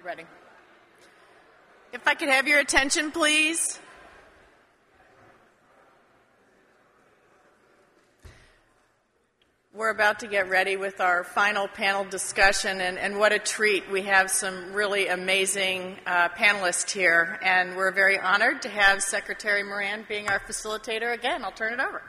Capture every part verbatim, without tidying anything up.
Ready. If I could have your attention, please. We're about to get ready with our final panel discussion, and, and what a treat. We have some really amazing uh, panelists here, and we're very honored to have Secretary Moran being our facilitator. Again, I'll turn it over.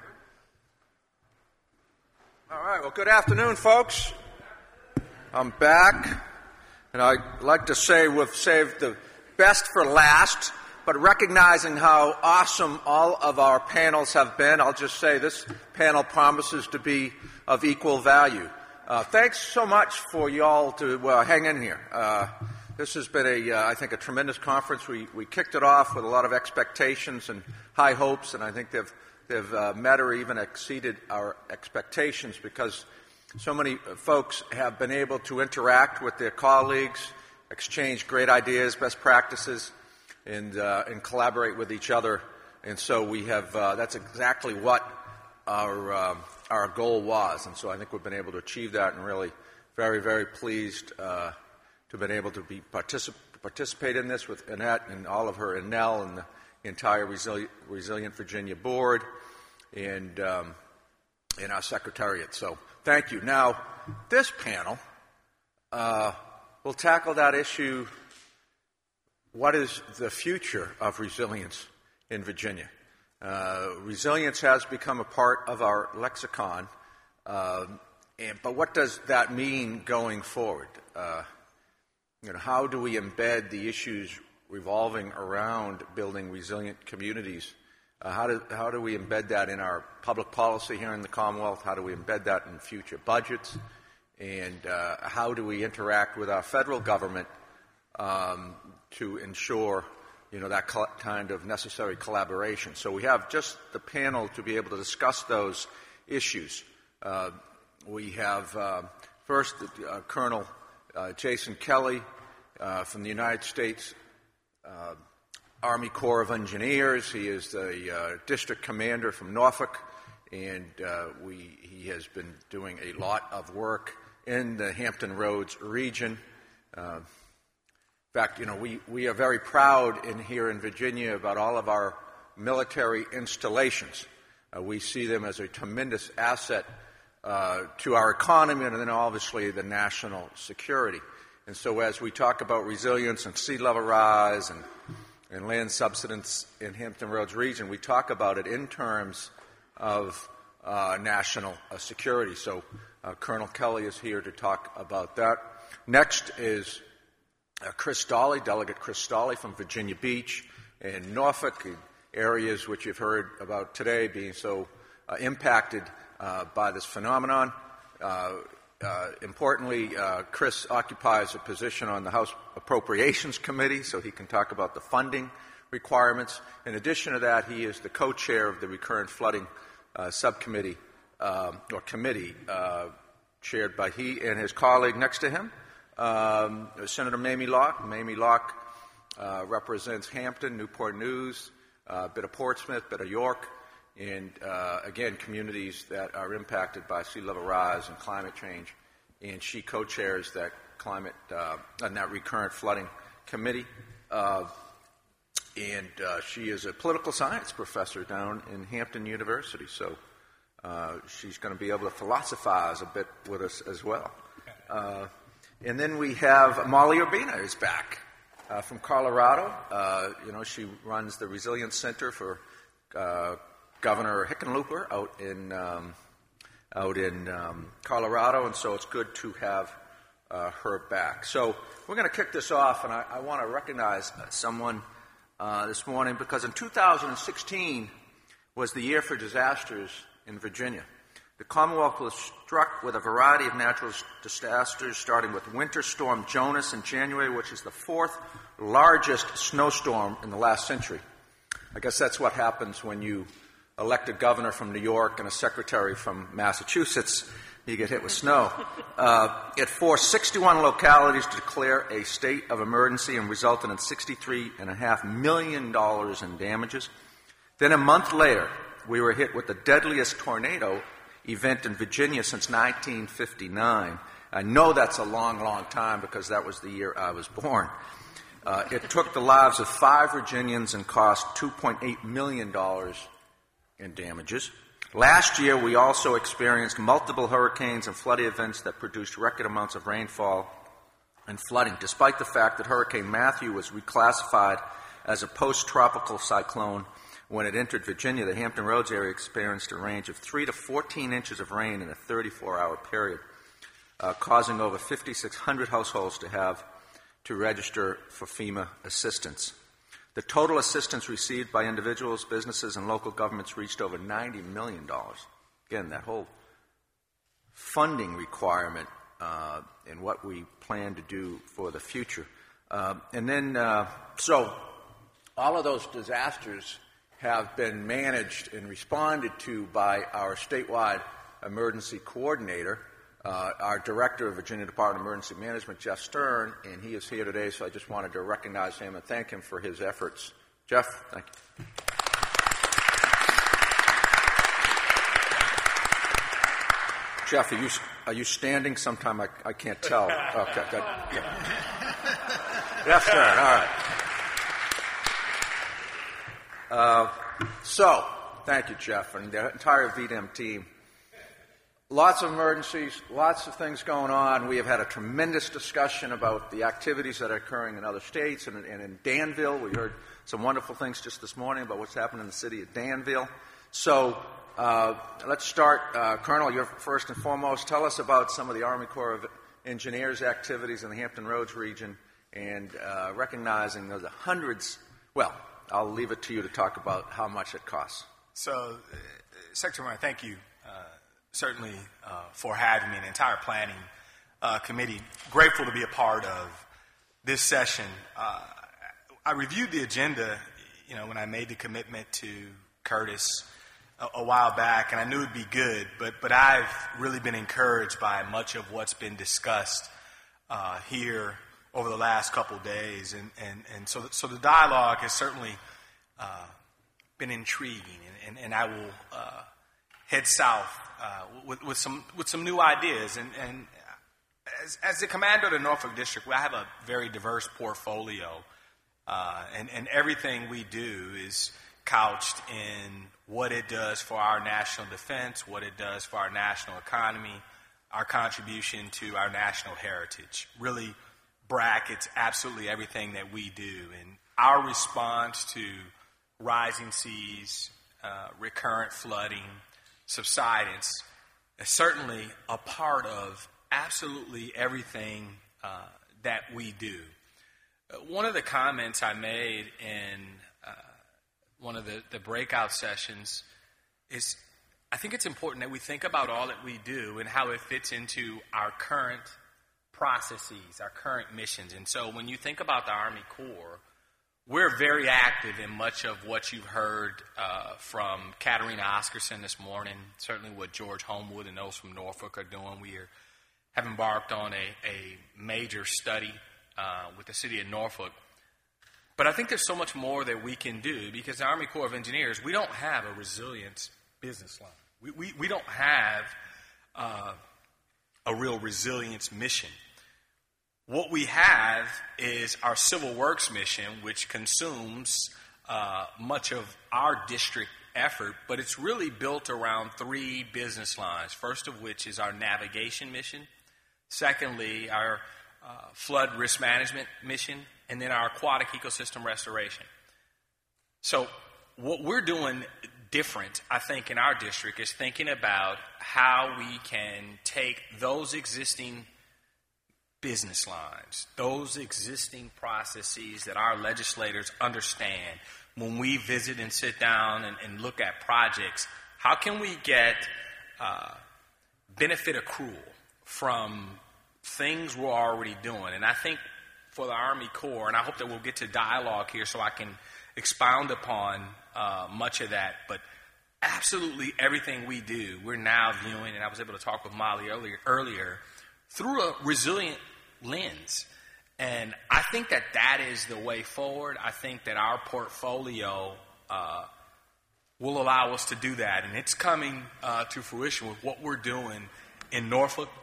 All right, well, good afternoon, folks. I'm back. And I'd like to say we've saved the best for last, but recognizing how awesome all of our panels have been, I'll just say this panel promises to be of equal value. Uh, thanks so much for y'all to uh, hang in here. Uh, this has been, a, uh, I think, a tremendous conference. We, we kicked it off with a lot of expectations and high hopes, and I think they've, they've uh, met or even exceeded our expectations because so many folks have been able to interact with their colleagues, exchange great ideas, best practices, and, uh, and collaborate with each other. And so we have, uh, that's exactly what our, um, our goal was. And so I think we've been able to achieve that and really very, very pleased uh, to have been able to be particip- participate in this with Annette and all of her, and Nell and the entire Resili- Resilient Virginia board and, um, and our secretariat. So thank you. Now, this panel uh, will tackle that issue, what is the future of resilience in Virginia? Uh, resilience has become a part of our lexicon, uh, and, but what does that mean going forward? Uh, you know, how do we embed the issues revolving around building resilient communities? Uh, how, do, how do we embed that in our public policy here in the Commonwealth? How do we embed that in future budgets? And uh, how do we interact with our federal government um, to ensure, you know, that co- kind of necessary collaboration? So we have just the panel to be able to discuss those issues. Uh, we have uh, first uh, Colonel uh, Jason Kelly uh, from the United States uh, Army Corps of Engineers. He is the uh, district commander from Norfolk, and uh, we, he has been doing a lot of work in the Hampton Roads region. Uh, in fact, you know, we, we are very proud in here in Virginia about all of our military installations. Uh, we see them as a tremendous asset uh, to our economy and then obviously the national security. And so as we talk about resilience and sea level rise and and land subsidence in Hampton Roads region, we talk about it in terms of uh, national uh, security. So uh, Colonel Kelly is here to talk about that. Next is uh, Chris Stolle, Delegate Chris Stolle from Virginia Beach and Norfolk, areas which you've heard about today being so uh, impacted uh, by this phenomenon. Uh, Uh, importantly, uh, Chris occupies a position on the House Appropriations Committee, so he can talk about the funding requirements. In addition to that, he is the co-chair of the Recurrent Flooding uh, Subcommittee, uh, or committee, uh, chaired by he and his colleague next to him, um, Senator Mamie Locke. Mamie Locke uh, represents Hampton, Newport News, uh, a bit of Portsmouth, a bit of York, and, uh, again, communities that are impacted by sea level rise and climate change. And she co-chairs that climate uh, and that recurrent flooding committee. Uh, and uh, she is a political science professor down in Hampton University. So uh, she's going to be able to philosophize a bit with us as well. Uh, and then we have Molly Urbina is back uh, from Colorado. Uh, you know, she runs the Resilience Center for uh, Governor Hickenlooper out in um, out in um, Colorado, and so it's good to have uh, her back. So we're going to kick this off, and I, I want to recognize someone uh, this morning because in two thousand sixteen was the year for disasters in Virginia. The Commonwealth was struck with a variety of natural disasters, starting with Winter Storm Jonas in January, which is the fourth largest snowstorm in the last century. I guess that's what happens when you elect a governor from New York and a secretary from Massachusetts. You get hit with snow. Uh, it forced sixty-one localities to declare a state of emergency and resulted in sixty-three point five million dollars in damages. Then a month later, we were hit with the deadliest tornado event in Virginia since nineteen fifty-nine, I know that's a long, long time because that was the year I was born. Uh, it took the lives of five Virginians and cost two point eight million dollars in damages. Last year, we also experienced multiple hurricanes and flooding events that produced record amounts of rainfall and flooding, despite the fact that Hurricane Matthew was reclassified as a post-tropical cyclone. When it entered Virginia, the Hampton Roads area experienced a range of three to fourteen inches of rain in a thirty-four hour period, uh, causing over five thousand six hundred households to have to register for FEMA assistance. The total assistance received by individuals, businesses, and local governments reached over ninety million dollars. Again, that whole funding requirement uh, and what we plan to do for the future. Uh, and then, uh, so all of those disasters have been managed and responded to by our statewide emergency coordinator, uh, our director of Virginia Department of Emergency Management, Jeff Stern, and he is here today, so I just wanted to recognize him and thank him for his efforts. Jeff, thank you. Jeff, are you, are you standing? Sometime I, I can't tell. Okay, good. good. Jeff Stern, all right. Uh, so, thank you, Jeff, and the entire V D E M team. Lots of emergencies, lots of things going on. We have had a tremendous discussion about the activities that are occurring in other states, and, and in Danville, we heard some wonderful things just this morning about what's happening in the city of Danville. So, uh, let's start. Uh, Colonel, you're first and foremost. Tell us about some of the Army Corps of Engineers activities in the Hampton Roads region, and uh, recognizing the hundreds, well, I'll leave it to you to talk about how much it costs. So, uh, Secretary Moran, thank you uh, certainly uh, for having me, an entire planning uh, committee. Grateful to be a part of this session. Uh, I reviewed the agenda, you know, when I made the commitment to Curtis a, a while back, and I knew it'd be good, but, but I've really been encouraged by much of what's been discussed uh, here over the last couple of days, and, and, and so, so the dialogue has certainly uh, been intriguing, and, and, and I will uh, head south uh, with, with some with some new ideas. And, and as, as the commander of the Norfolk District, I have a very diverse portfolio, uh, and, and everything we do is couched in what it does for our national defense, what it does for our national economy, our contribution to our national heritage. Really brackets absolutely everything that we do. And our response to rising seas, uh, recurrent flooding, subsidence is certainly a part of absolutely everything uh, that we do. Uh, one of the comments I made in uh, one of the, the breakout sessions is I think it's important that we think about all that we do and how it fits into our current processes, our current missions. And so when you think about the Army Corps, we're very active in much of what you've heard uh, from Katerina Oscarson this morning, certainly what George Homewood and those from Norfolk are doing. We are, have embarked on a, a major study uh, with the city of Norfolk. But I think there's so much more that we can do because the Army Corps of Engineers, we don't have a resilience business line. We, we, we don't have uh, a real resilience mission. What we have is our Civil Works mission, which consumes uh, much of our district effort, but it's really built around three business lines, first of which is our navigation mission, secondly, our uh, flood risk management mission, and then our aquatic ecosystem restoration. So what we're doing different, I think, in our district is thinking about how we can take those existing business lines, those existing processes that our legislators understand. When we visit and sit down and, and look at projects, how can we get uh, benefit accrual from things we're already doing? And I think for the Army Corps, and I hope that we'll get to dialogue here so I can expound upon uh, much of that, but absolutely everything we do, we're now viewing, and I was able to talk with Molly earlier, earlier through a resilient lens. And I think that that is the way forward. I think that our portfolio uh, will allow us to do that. And it's coming uh, to fruition with what we're doing in Norfolk,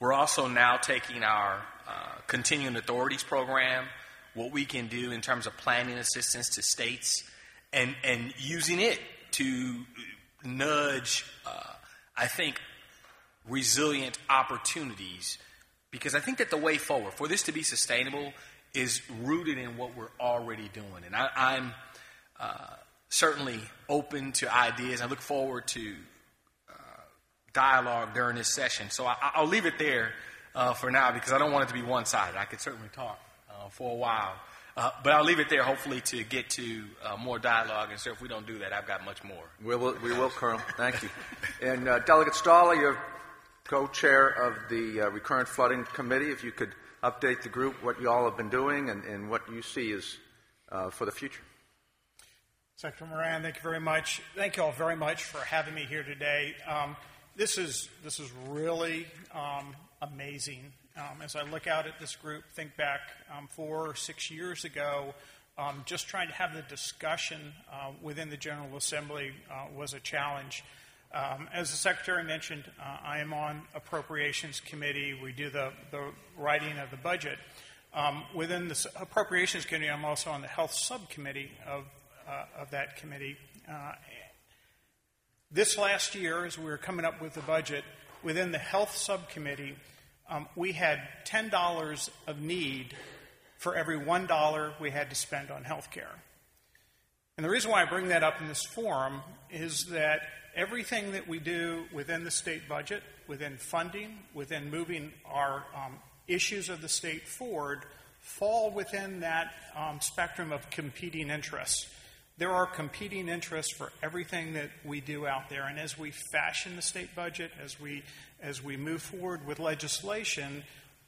We're also now taking our uh, continuing authorities program, what we can do in terms of planning assistance to states, and, and using it to nudge, uh, I think, resilient opportunities, because I think that the way forward for this to be sustainable is rooted in what we're already doing. And I, I'm uh, certainly open to ideas. I look forward to uh, dialogue during this session. So I, I'll leave it there uh, for now, because I don't want it to be one-sided. I could certainly talk uh, for a while. Uh, but I'll leave it there, hopefully, to get to uh, more dialogue. And so if we don't do that, I've got much more. We will, we will Colonel. Thank you. And uh, Delegate Stahler, you're co-chair of the uh, Recurrent Flooding Committee. If you could update the group what you all have been doing and, and what you see as uh, for the future. Secretary Moran, thank you very much. Thank you all very much for having me here today. Um, this is this is really um, amazing. Um, as I look out at this group, think back um, four or six years ago, um, just trying to have the discussion uh, within the General Assembly uh, was a challenge. Um, as the Secretary mentioned, uh, I am on Appropriations Committee. We do the, the writing of the budget. Um, within the Appropriations Committee, I'm also on the Health Subcommittee of, uh, of that committee. Uh, this last year, as we were coming up with the budget, within the Health Subcommittee, Um, we had ten dollars of need for every one dollar we had to spend on health care. And the reason why I bring that up in this forum is that everything that we do within the state budget, within funding, within moving our um, issues of the state forward, fall within that um, spectrum of competing interests. There are competing interests for everything that we do out there. And as we fashion the state budget, as we as we move forward with legislation,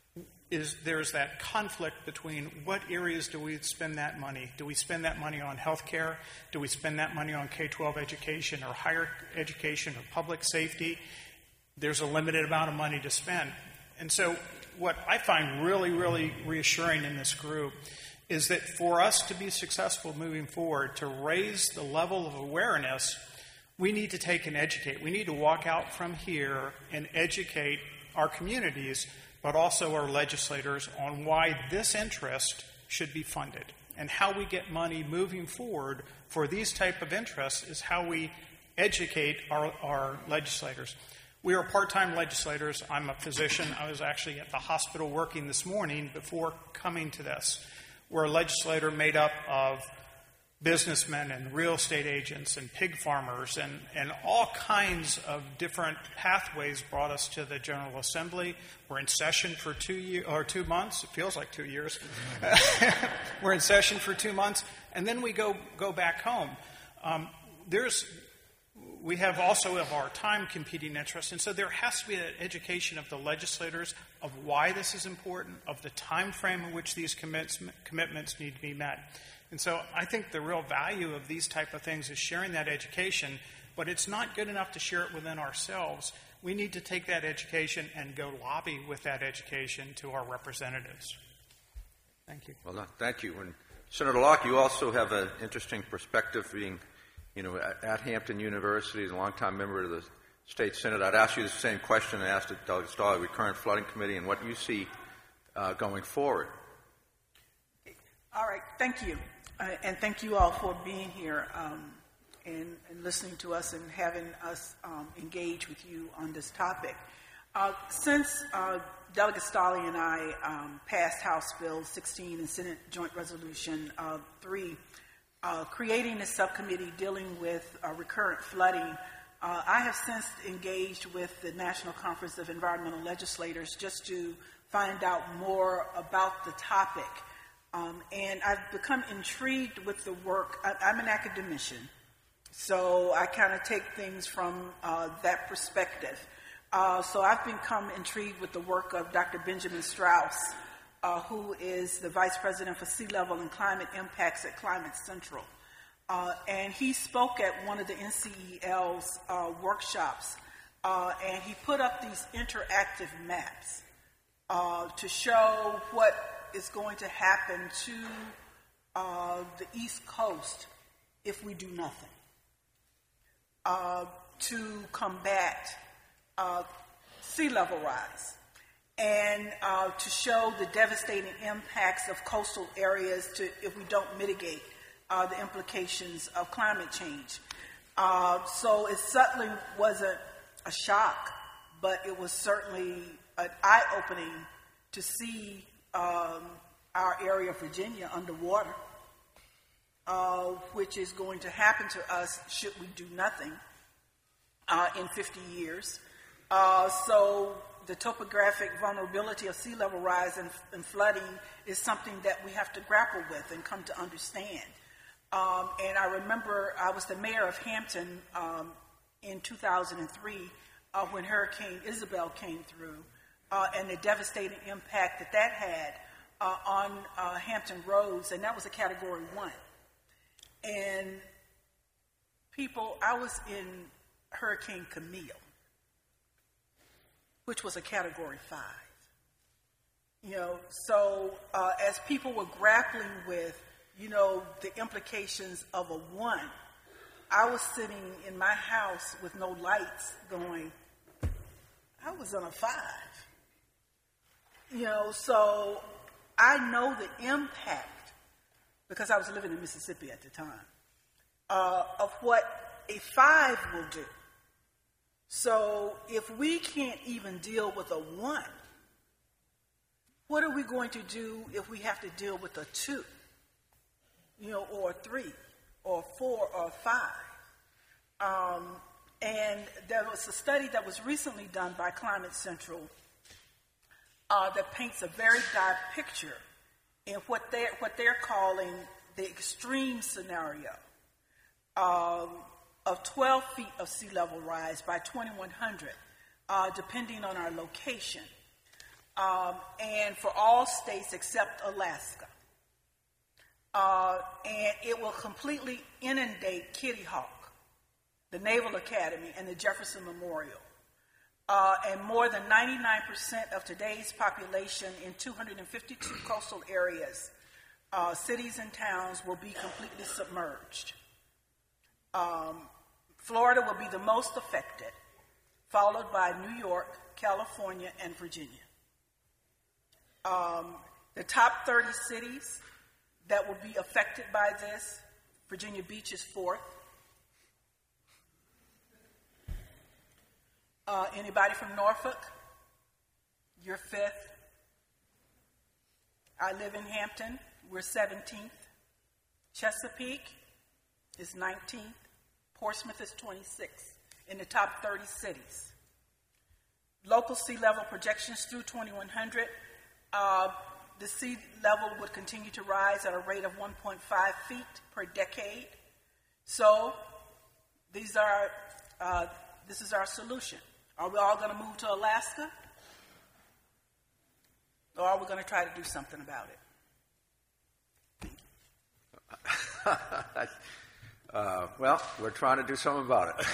is there's that conflict between what areas do we spend that money? Do we spend that money on health care? Do we spend that money on K twelve education or higher education or public safety? There's a limited amount of money to spend. And so what I find really, really reassuring in this group is that for us to be successful moving forward, to raise the level of awareness, we need to take and educate. We need to walk out from here and educate our communities, but also our legislators, on why this interest should be funded. And how we get money moving forward for these type of interests is how we educate our, our legislators. We are part-time legislators. I'm a physician. I was actually at the hospital working this morning before coming to this. We're a legislator made up of businessmen and real estate agents and pig farmers, and, and all kinds of different pathways brought us to the General Assembly. We're in session for two year, or two months. It feels like two years. We're in session for two months, and then we go go back home. Um, there's we have also of our time competing interests, and so there has to be an education of the legislators of why this is important, of the time frame in which these commits, commitments need to be met. And so I think the real value of these type of things is sharing that education, but it's not good enough to share it within ourselves. We need to take that education and go lobby with that education to our representatives. Thank you. Well, thank you. And Senator Locke, you also have an interesting perspective being, you know, at, at Hampton University, as a longtime member of the State Senate. I'd ask you the same question I asked at Delegate Stahler, the Recurrent Flooding Committee, and what you see uh, going forward. All right. Thank you. Uh, and thank you all for being here um, and, and listening to us and having us um, engage with you on this topic. Uh, since uh, Delegate Stahler and I um, passed House Bill sixteen and Senate Joint Resolution uh, three, uh, creating a subcommittee dealing with uh, recurrent flooding, uh, I have since engaged with the National Conference of Environmental Legislators just to find out more about the topic. Um, and I've become intrigued with the work. I, I'm an academician, so I kind of take things from uh, that perspective. Uh, so I've become intrigued with the work of Doctor Benjamin Strauss, uh, who is the Vice President for Sea Level and Climate Impacts at Climate Central. Uh, and he spoke at one of the N C E L's uh, workshops, uh, and he put up these interactive maps uh, to show what is going to happen to uh, the East Coast if we do nothing uh, to combat uh, sea level rise. and uh, to show the devastating impacts of coastal areas to, if we don't mitigate uh, the implications of climate change. Uh, so it certainly wasn't a shock, but it was certainly an eye-opening to see um, our area of Virginia underwater, uh, which is going to happen to us should we do nothing uh, in fifty years. Uh, so the topographic vulnerability of sea level rise and, and flooding is something that we have to grapple with and come to understand. Um, and I remember I was the mayor of Hampton um, in two thousand three uh, when Hurricane Isabel came through, uh, and the devastating impact that that had uh, on uh, Hampton roads, and that was a Category one. And people, I was in Hurricane Camille, which was a Category five. You know, so uh, as people were grappling with, you know, the implications of a one, I was sitting in my house with no lights going, I was on a five. You know, so I know the impact, because I was living in Mississippi at the time, uh, of what a five will do. So if we can't even deal with a one, what are we going to do if we have to deal with a two, you know, or a three, or a four, or a five? Um, and there was a study that was recently done by Climate Central uh, that paints a very dire picture in what they're, what they're calling the extreme scenario um, of twelve feet of sea level rise by twenty-one hundred, uh, depending on our location, um, and for all states except Alaska. Uh, and it will completely inundate Kitty Hawk, the Naval Academy, and the Jefferson Memorial. Uh, and more than ninety-nine percent of today's population in two hundred fifty-two coastal areas, uh, cities and towns, will be completely submerged. Um, Florida will be the most affected, followed by New York, California, and Virginia. Um, the top thirty cities that will be affected by this, Virginia Beach is fourth. Uh, anybody from Norfolk? You're fifth. I live in Hampton. We're seventeenth. Chesapeake is nineteenth. Portsmouth is twenty-sixth in the top thirty cities. Local sea level projections through twenty-one hundred. Uh, the sea level would continue to rise at a rate of one point five feet per decade. So these are, uh, this is our solution. Are we all going to move to Alaska? Or are we going to try to do something about it? uh, well, we're trying to do something about it.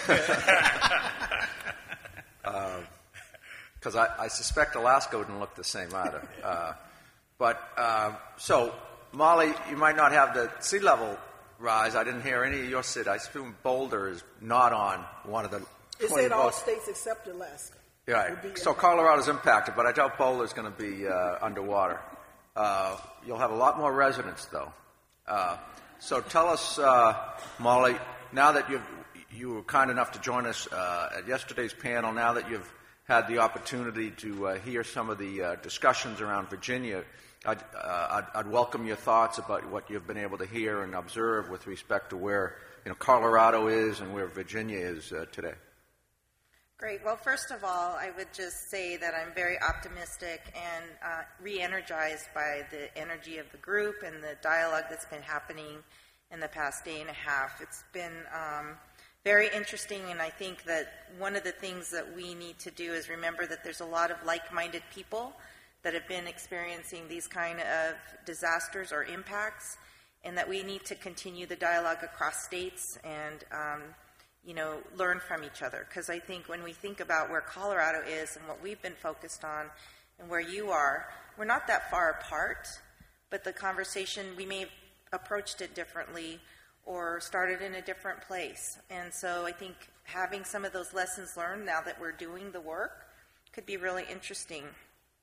Because uh, I, I suspect Alaska wouldn't look the same either. Uh, but, uh, so, Molly, you might not have the sea level rise. I didn't hear any of your cities. I assume Boulder is not on one of the It said all states except Alaska. Right. So Colorado's impacted, but I doubt Boulder's going to be uh, underwater. Uh, you'll have a lot more residents, though. Uh, so tell us, uh, Molly, now that you've, you were kind enough to join us uh, at yesterday's panel, now that you've had the opportunity to uh, hear some of the uh, discussions around Virginia, I'd, uh, I'd, I'd welcome your thoughts about what you've been able to hear and observe with respect to where, you know, Colorado is and where Virginia is uh, today. Great. Well, first of all, I would just say that I'm very optimistic and uh, re-energized by the energy of the group and the dialogue that's been happening in the past day and a half. It's been um, very interesting, and I think that one of the things that we need to do is remember that there's a lot of like-minded people that have been experiencing these kind of disasters or impacts, and that we need to continue the dialogue across states and um, you know, learn from each other. Because I think when we think about where Colorado is and what we've been focused on and where you are, we're not that far apart, but the conversation, we may have approached it differently or started in a different place. And so I think having some of those lessons learned now that we're doing the work could be really interesting.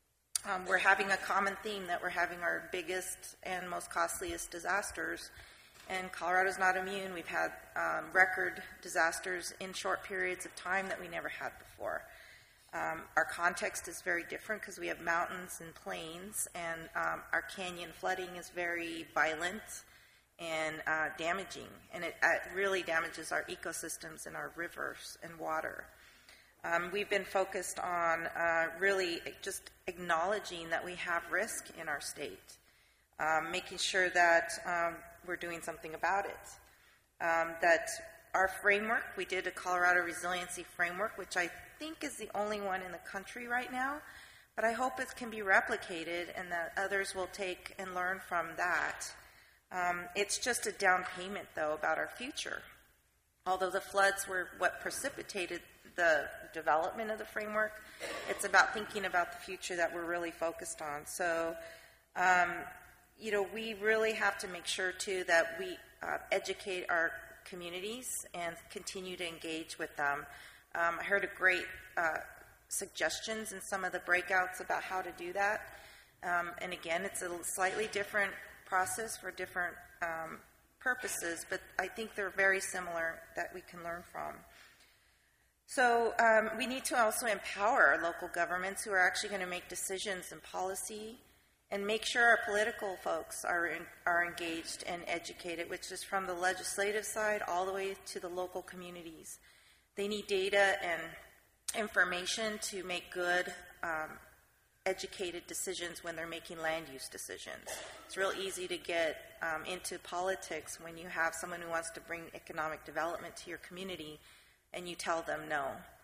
um, we're having a common theme that we're having our biggest and most costliest disasters. And Colorado's not immune. We've had um, record disasters in short periods of time that we never had before. Um, our context is very different because we have mountains and plains, and um, our canyon flooding is very violent and uh, damaging, and it, it really damages our ecosystems and our rivers and water. Um, we've been focused on uh, really just acknowledging that we have risk in our state, um, making sure that um, we're doing something about it. Um, that our framework, we did a Colorado Resiliency Framework, which I think is the only one in the country right now, but I hope it can be replicated and that others will take and learn from that. Um, it's just a down payment, though, about our future. Although the floods were what precipitated the development of the framework, it's about thinking about the future that we're really focused on. So, um, you know, we really have to make sure, too, that we uh, educate our communities and continue to engage with them. Um, I heard a great uh, suggestions in some of the breakouts about how to do that. Um, and again, it's a slightly different process for different um, purposes, but I think they're very similar that we can learn from. So um, we need to also empower our local governments who are actually going to make decisions and policy, and make sure our political folks are in, are engaged and educated, which is from the legislative side all the way to the local communities. They need data and information to make good, um, educated decisions when they're making land use decisions. It's real easy to get um, into politics when you have someone who wants to bring economic development to your community and you tell them no.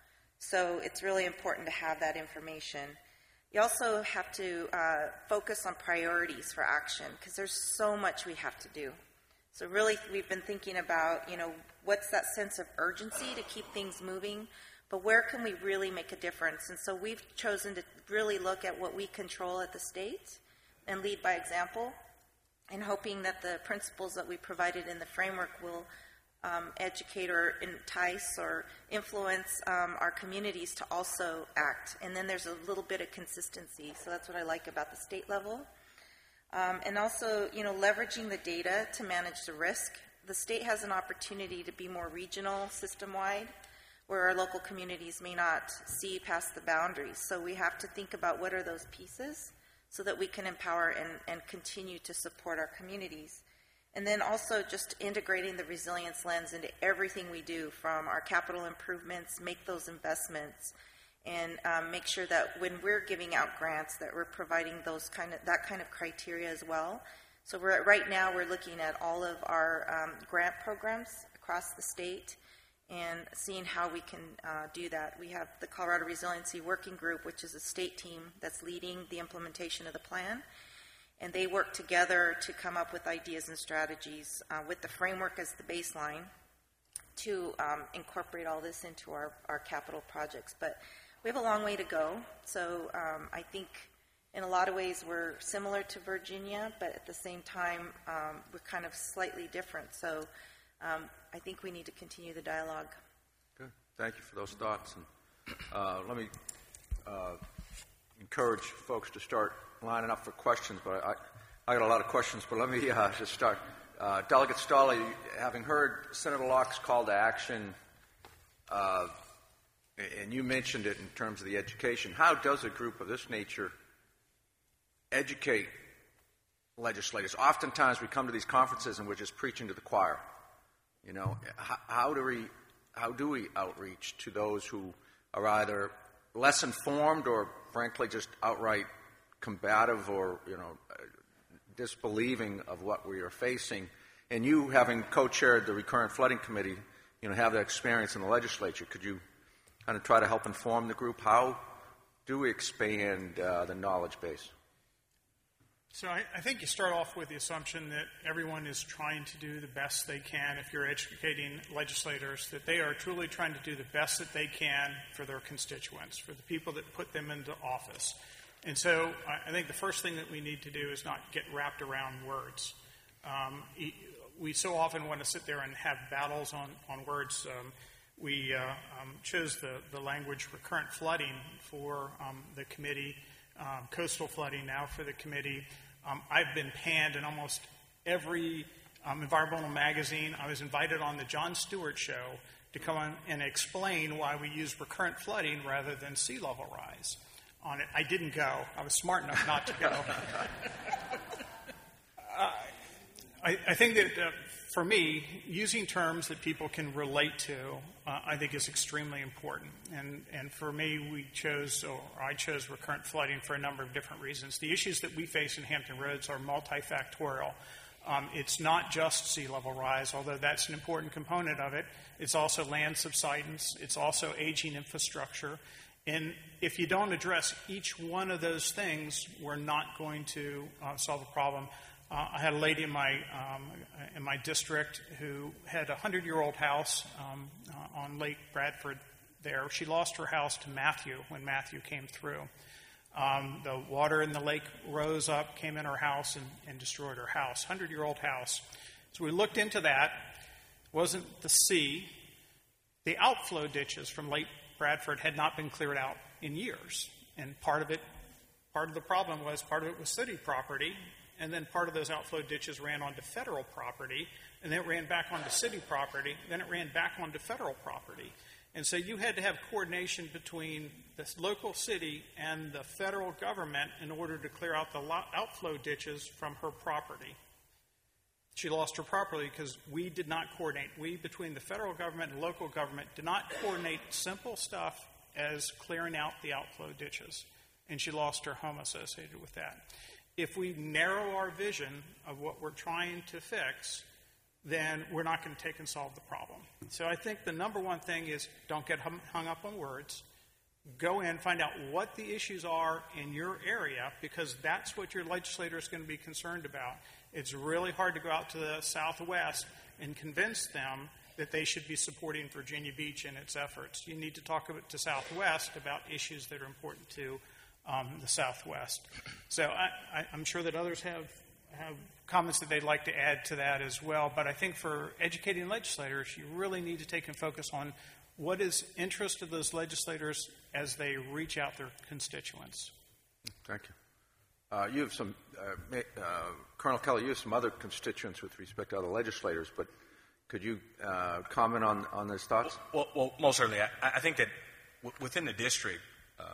So it's really important to have that information. You also have to uh, focus on priorities for action because there's so much we have to do. So really we've been thinking about, you know, what's that sense of urgency to keep things moving, but where can we really make a difference? And so we've chosen to really look at what we control at the state and lead by example, and hoping that the principles that we provided in the framework will um, educate or entice or influence um, our communities to also act. And then there's a little bit of consistency. So that's what I like about the state level. Um, and also, you know, leveraging the data to manage the risk. The state has an opportunity to be more regional, system-wide, where our local communities may not see past the boundaries. So we have to think about what are those pieces so that we can empower and, and continue to support our communities. And then also just integrating the resilience lens into everything we do, from our capital improvements, make those investments, and um, make sure that when we're giving out grants that we're providing those kind of that kind of criteria as well. So we're right now we're looking at all of our um, grant programs across the state and seeing how we can uh, do that. We have the Colorado Resiliency Working Group, which is a state team that's leading the implementation of the plan. And they work together to come up with ideas and strategies uh, with the framework as the baseline to um, incorporate all this into our, our capital projects. But we have a long way to go. So um, I think in a lot of ways we're similar to Virginia, but at the same time um, we're kind of slightly different. So um, I think we need to continue the dialogue. Good. Thank you for those thoughts. And uh, let me uh, encourage folks to start lining up for questions, but I, I got a lot of questions, but let me uh, just start. Uh, Delegate Stolle, having heard Senator Locke's call to action, uh, and you mentioned it in terms of the education, how does a group of this nature educate legislators? Oftentimes we come to these conferences and we're just preaching to the choir. You know, how, how do we how do we outreach to those who are either less informed or frankly just outright combative or, you know, disbelieving of what we are facing? And you, having co-chaired the Recurrent Flooding Committee, you know, have that experience in the legislature. Could you kind of try to help inform the group? How do we expand uh, the knowledge base? So I, I think you start off with the assumption that everyone is trying to do the best they can. If you're educating legislators, that they are truly trying to do the best that they can for their constituents, for the people that put them into office. And so I think the first thing that we need to do is not get wrapped around words. Um, we so often want to sit there and have battles on, on words. Um, we uh, um, chose the, the language recurrent flooding for um, the committee um, coastal flooding now for the committee. Um, I've been panned in almost every um, environmental magazine. I was invited on the Jon Stewart show to come on and explain why we use recurrent flooding rather than sea level rise on it. I didn't go. I was smart enough not to go. uh, I, I think that uh, for me, using terms that people can relate to, uh, I think is extremely important. And, and for me, we chose, or I chose recurrent flooding for a number of different reasons. The issues that we face in Hampton Roads are multifactorial. Um, it's not just sea level rise, although that's an important component of it. It's also land subsidence. It's also aging infrastructure. And if you don't address each one of those things, we're not going to uh, solve the problem. Uh, I had a lady in my um, in my district who had a hundred-year-old house um, uh, on Lake Bradford there. She lost her house to Matthew when Matthew came through. Um, the water in the lake rose up, came in her house, and, and destroyed her house. hundred-year-old house. So we looked into that. It wasn't the sea. The outflow ditches from Lake Bradford had not been cleared out in years. And part of it, part of the problem was part of it was city property, and then part of those outflow ditches ran onto federal property, and then it ran back onto city property, then it ran back onto federal property. And so you had to have coordination between the local city and the federal government in order to clear out the outflow ditches from her property. She lost her property because we did not coordinate. We, between the federal government and local government, did not coordinate simple stuff as clearing out the outflow ditches. And she lost her home associated with that. If we narrow our vision of what we're trying to fix, then we're not going to take and solve the problem. So I think the number one thing is don't get hung up on words. Go in, find out what the issues are in your area, because that's what your legislator is going to be concerned about. It's really hard to go out to the Southwest and convince them that they should be supporting Virginia Beach in its efforts. You need to talk to Southwest about issues that are important to um, the Southwest. So I, I, I'm sure that others have, have comments that they'd like to add to that as well. But I think for educating legislators, you really need to take and focus on what is interest of those legislators as they reach out their constituents. Thank you. Uh, you have some, uh, uh, Colonel Kelly, you have some other constituents with respect to other legislators, but could you uh, comment on, on those thoughts? Well, well most certainly. I, I think that w- within the district, uh,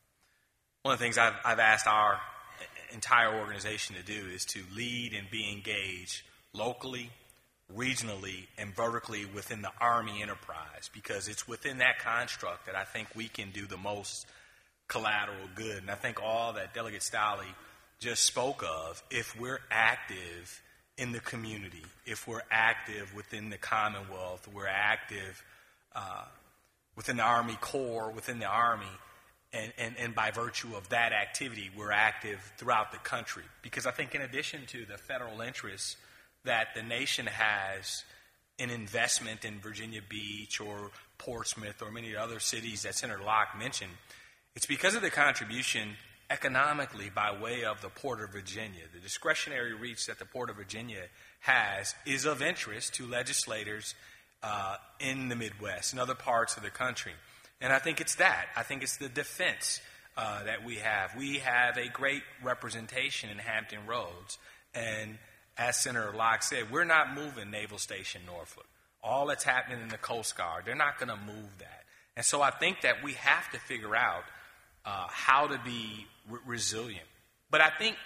one of the things I've, I've asked our entire organization to do is to lead and be engaged locally, regionally, and vertically within the Army enterprise, because it's within that construct that I think we can do the most collateral good. And I think all that Delegate Stolly just spoke of, if we're active in the community, if we're active within the Commonwealth, we're active uh, within the Army Corps, within the Army, and, and, and by virtue of that activity, we're active throughout the country. Because I think in addition to the federal interests that the nation has in investment in Virginia Beach or Portsmouth or many other cities that Senator Locke mentioned, it's because of the contribution economically by way of the Port of Virginia. The discretionary reach that the Port of Virginia has is of interest to legislators uh, in the Midwest and other parts of the country. And I think it's that. I think it's the defense uh, that we have. We have a great representation in Hampton Roads. And as Senator Locke said, we're not moving Naval Station Norfolk. All that's happening in the Coast Guard, they're not going to move that. And so I think that we have to figure out uh, how to be re- resilient. But I think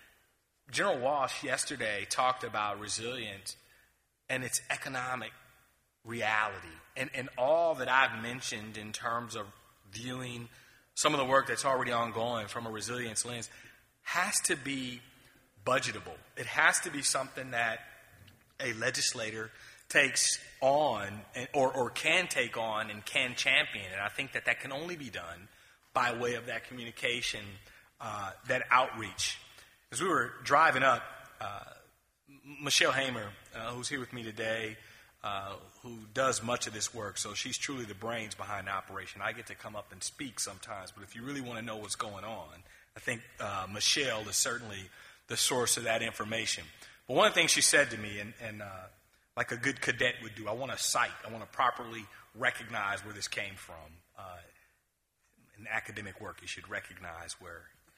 General Walsh yesterday talked about resilience and its economic reality. And, and all that I've mentioned in terms of viewing some of the work that's already ongoing from a resilience lens has to be budgetable. It has to be something that a legislator takes on and, or, or can take on and can champion. And I think that that can only be done by way of that communication, uh, that outreach. As we were driving up, uh, Michelle Hamer, uh, who's here with me today, uh, who does much of this work, so she's truly the brains behind the operation. I get to come up and speak sometimes, but if you really want to know what's going on, I think uh, Michelle is certainly the source of that information. But one of the things she said to me, and, and uh, like a good cadet would do, I want to cite, I want to properly recognize where this came from. Uh, in academic work, you should recognize where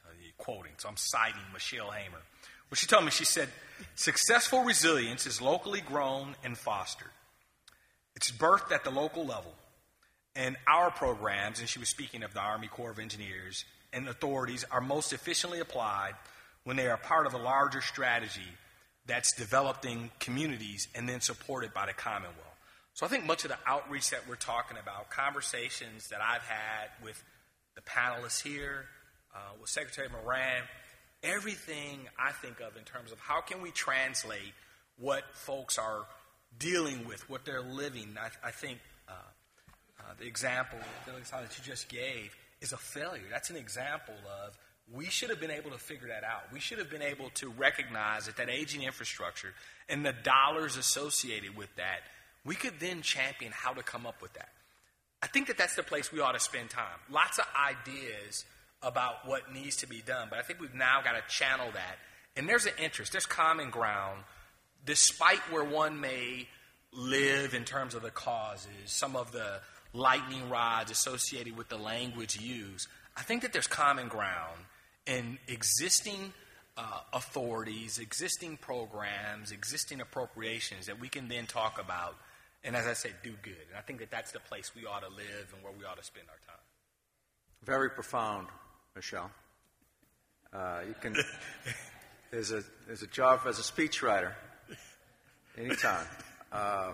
quoting, so I'm citing Michelle Hamer. What she told me, she said, successful resilience is locally grown and fostered. It's birthed at the local level. And our programs, and she was speaking of the Army Corps of Engineers, and authorities are most efficiently applied when they are part of a larger strategy that's developed in communities and then supported by the Commonwealth. So I think much of the outreach that we're talking about, conversations that I've had with the panelists here, uh, with Secretary Moran, everything I think of in terms of how can we translate what folks are dealing with, what they're living. I, I think uh, uh, the example that you just gave is a failure. That's an example of we should have been able to figure that out. We should have been able to recognize that that aging infrastructure and the dollars associated with that, we could then champion how to come up with that. I think that that's the place we ought to spend time. Lots of ideas about what needs to be done, but I think we've now got to channel that. And there's an interest, there's common ground, despite where one may live in terms of the causes, some of the lightning rods associated with the language used. I think that there's common ground in existing uh, authorities, existing programs, existing appropriations that we can then talk about and, as I said, do good. And I think that that's the place we ought to live and where we ought to spend our time. Very profound, Michelle. Uh, you can. there's a there's a job as a speechwriter. Anytime. Uh,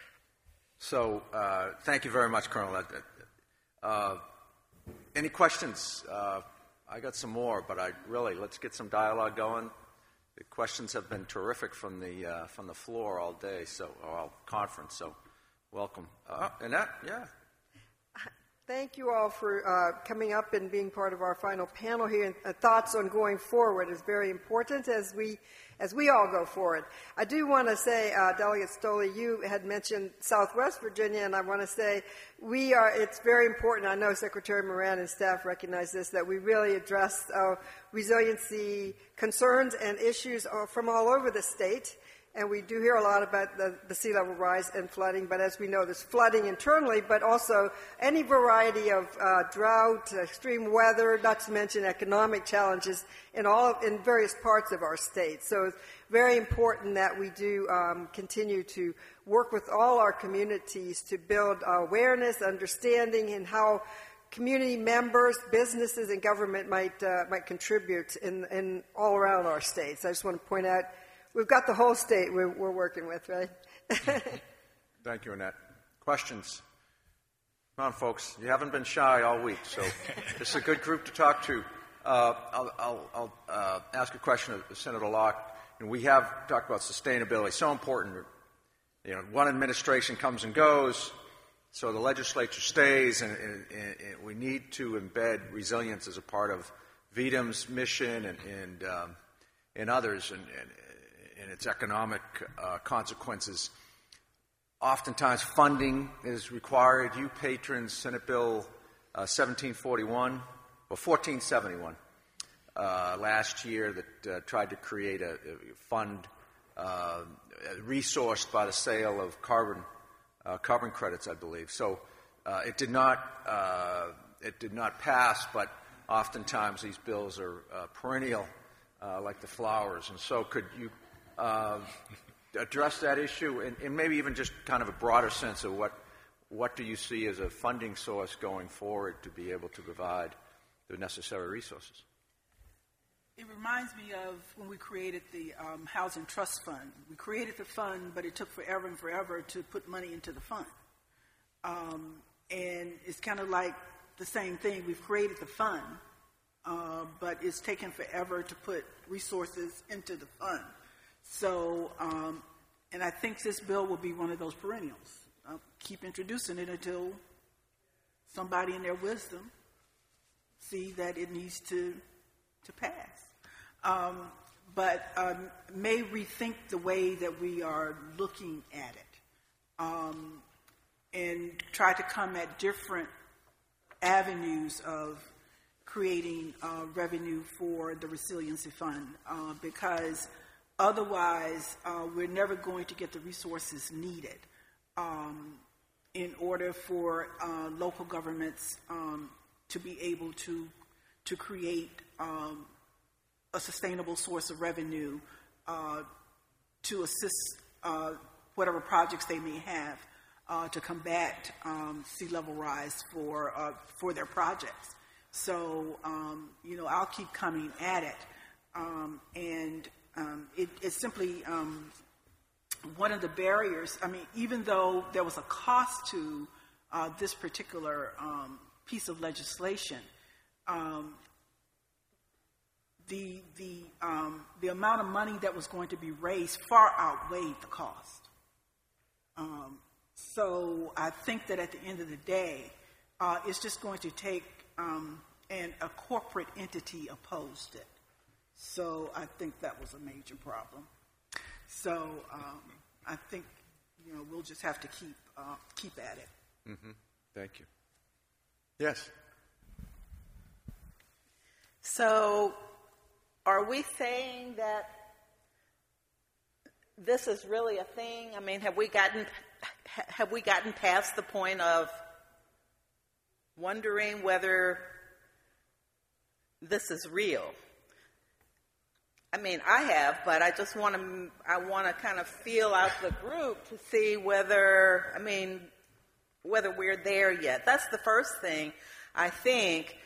so uh, thank you very much, Colonel. Uh, any questions? Uh, I got some more, but I really let's get some dialogue going. The questions have been terrific from the uh, from the floor all day, so or all conference. So, welcome, uh, Annette. Yeah. Thank you all for uh, coming up and being part of our final panel here. And uh, thoughts on going forward is very important as we as we all go forward. I do want to say, uh, Delegate Stoley, you had mentioned Southwest Virginia, and I want to say we are. It's very important. I know Secretary Moran and staff recognize this, that we really address uh, resiliency concerns and issues from all over the state. And we do hear a lot about the, the sea level rise and flooding, but as we know, there's flooding internally, but also any variety of uh, drought, extreme weather, not to mention economic challenges in all in various parts of our state. So it's very important that we do um, continue to work with all our communities to build awareness, understanding, and how community members, businesses, and government might uh, might contribute in, in all around our states. I just want to point out. We've got the whole state we're, we're working with, right? Thank you, Annette. Questions? Come on, folks. You haven't been shy all week, so this is a good group to talk to. Uh, I'll, I'll, I'll uh, ask a question of Senator Locke. And we have talked about sustainability. So important. You know, one administration comes and goes, so the legislature stays, and, and, and we need to embed resilience as a part of V D M's mission and, and, um, and others. And, and and its economic uh, consequences. Oftentimes funding is required. You patrons Senate Bill uh, seventeen forty-one, or fourteen seventy-one, uh, last year that uh, tried to create a, a fund uh, resourced by the sale of carbon uh, carbon credits, I believe. So uh, it did not uh, it did not pass, but oftentimes these bills are uh, perennial, uh, like the flowers. And so could you Uh, address that issue, and, and maybe even just kind of a broader sense of what what do you see as a funding source going forward to be able to provide the necessary resources? It reminds me of when we created the um, Housing Trust Fund. We created the fund, but it took forever and forever to put money into the fund. Um, and it's kind of like the same thing. We've created the fund, uh, but it's taken forever to put resources into the fund. So, um, and I think this bill will be one of those perennials. I'll keep introducing it until somebody in their wisdom see that it needs to to pass. Um, but um, may rethink the way that we are looking at it, um, and try to come at different avenues of creating uh, revenue for the Resiliency Fund, uh, because otherwise, uh, we're never going to get the resources needed um, in order for uh, local governments um, to be able to to create um, a sustainable source of revenue uh, to assist uh, whatever projects they may have uh, to combat um, sea level rise for uh, for their projects. So, um, you know, I'll keep coming at it. Um, and um, it, it's simply um, one of the barriers. I mean, even though there was a cost to uh, this particular um, piece of legislation, um, the the um, the amount of money that was going to be raised far outweighed the cost. Um, so I think that at the end of the day, uh, it's just going to take um, and a corporate entity opposed it. So I think that was a major problem. So um, I think, you know, we'll just have to keep uh, keep at it. Mm-hmm. Thank you. Yes. So are we saying that this is really a thing? I mean, have we gotten have we gotten past the point of wondering whether this is real? I mean, I have, but I just want to, I want to kind of feel out the group to see whether, I mean, whether we're there yet. That's the first thing, I think.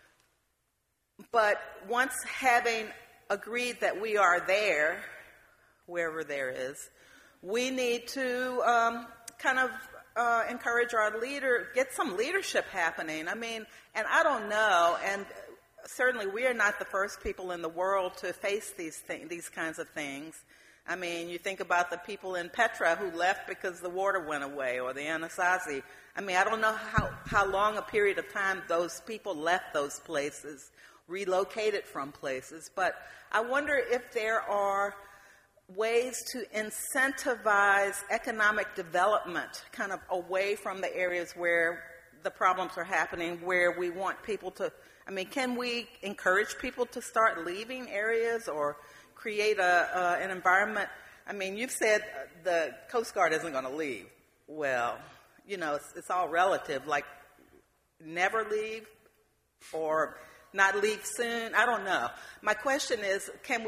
But once having agreed that we are there, wherever there is, we need to um, kind of uh, encourage our leader, get some leadership happening. I mean, and I don't know, and certainly we are not the first people in the world to face these th- these kinds of things. I mean, you think about the people in Petra who left because the water went away, or the Anasazi. I mean, I don't know how, how long a period of time those people left those places, relocated from places, but I wonder if there are ways to incentivize economic development kind of away from the areas where the problems are happening, where we want people to, I mean, can we encourage people to start leaving areas or create a, uh, an environment? I mean, you've said the Coast Guard isn't going to leave. Well, you know, it's, it's all relative, like never leave or not leave soon. I don't know. My question is, can we...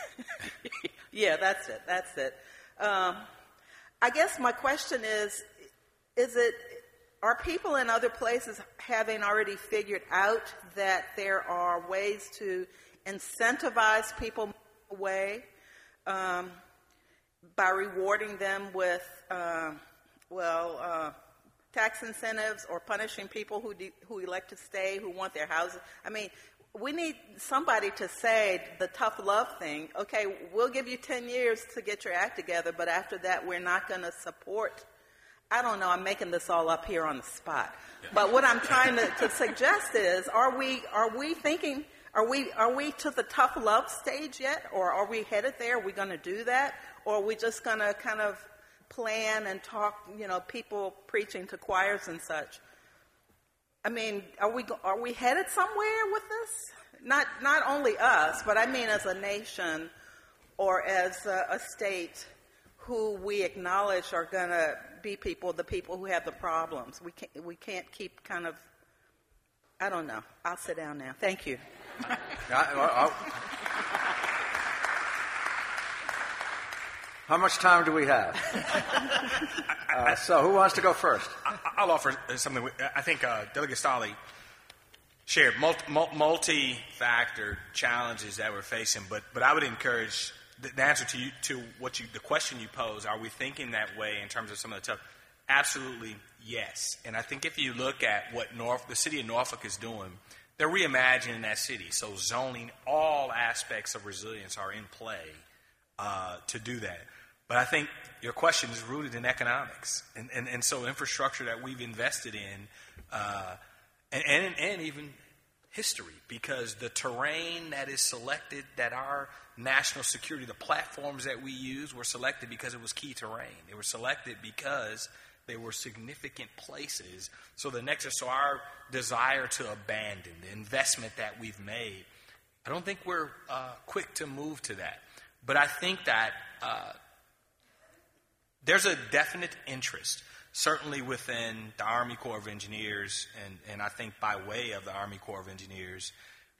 yeah, that's it. That's it. Um, I guess my question is, is it, are people in other places having already figured out that there are ways to incentivize people away um, by rewarding them with, uh, well, uh, tax incentives or punishing people who de- who elect to stay, who want their houses? I mean, we need somebody to say the tough love thing. Okay, we'll give you ten years to get your act together, but after that, we're not going to support. I don't know, I'm making this all up here on the spot. Yeah. But what I'm trying to, to suggest is, are we are we thinking, are we are we to the tough love stage yet? Or are we headed there? Are we going to do that? Or are we just going to kind of plan and talk, you know, people preaching to choirs and such? I mean, are we are we headed somewhere with this? Not not only us, but I mean as a nation or as a, a state who we acknowledge are going to be people, the people who have the problems. We can't, we can't keep kind of, I don't know. I'll sit down now. Thank you. I, I, how much time do we have? Uh, so who wants to go first? I'll offer something. I think uh, Delegate Stolle shared multi, multi-factor challenges that we're facing, but, but I would encourage the, the answer to you, to what you, the question you pose, are we thinking that way in terms of some of the tough? Absolutely, yes. And I think if you look at what North, the city of Norfolk is doing, they're reimagining that city. So zoning, all aspects of resilience are in play uh, to do that. But I think your question is rooted in economics. And, and, and so infrastructure that we've invested in, uh, and, and, and even history, because the terrain that is selected, that our national security, the platforms that we use were selected because it was key terrain. They were selected because they were significant places. So the nexus, so our desire to abandon, the investment that we've made, I don't think we're uh, quick to move to that. But I think that uh, there's a definite interest, certainly within the Army Corps of Engineers, and, and I think by way of the Army Corps of Engineers,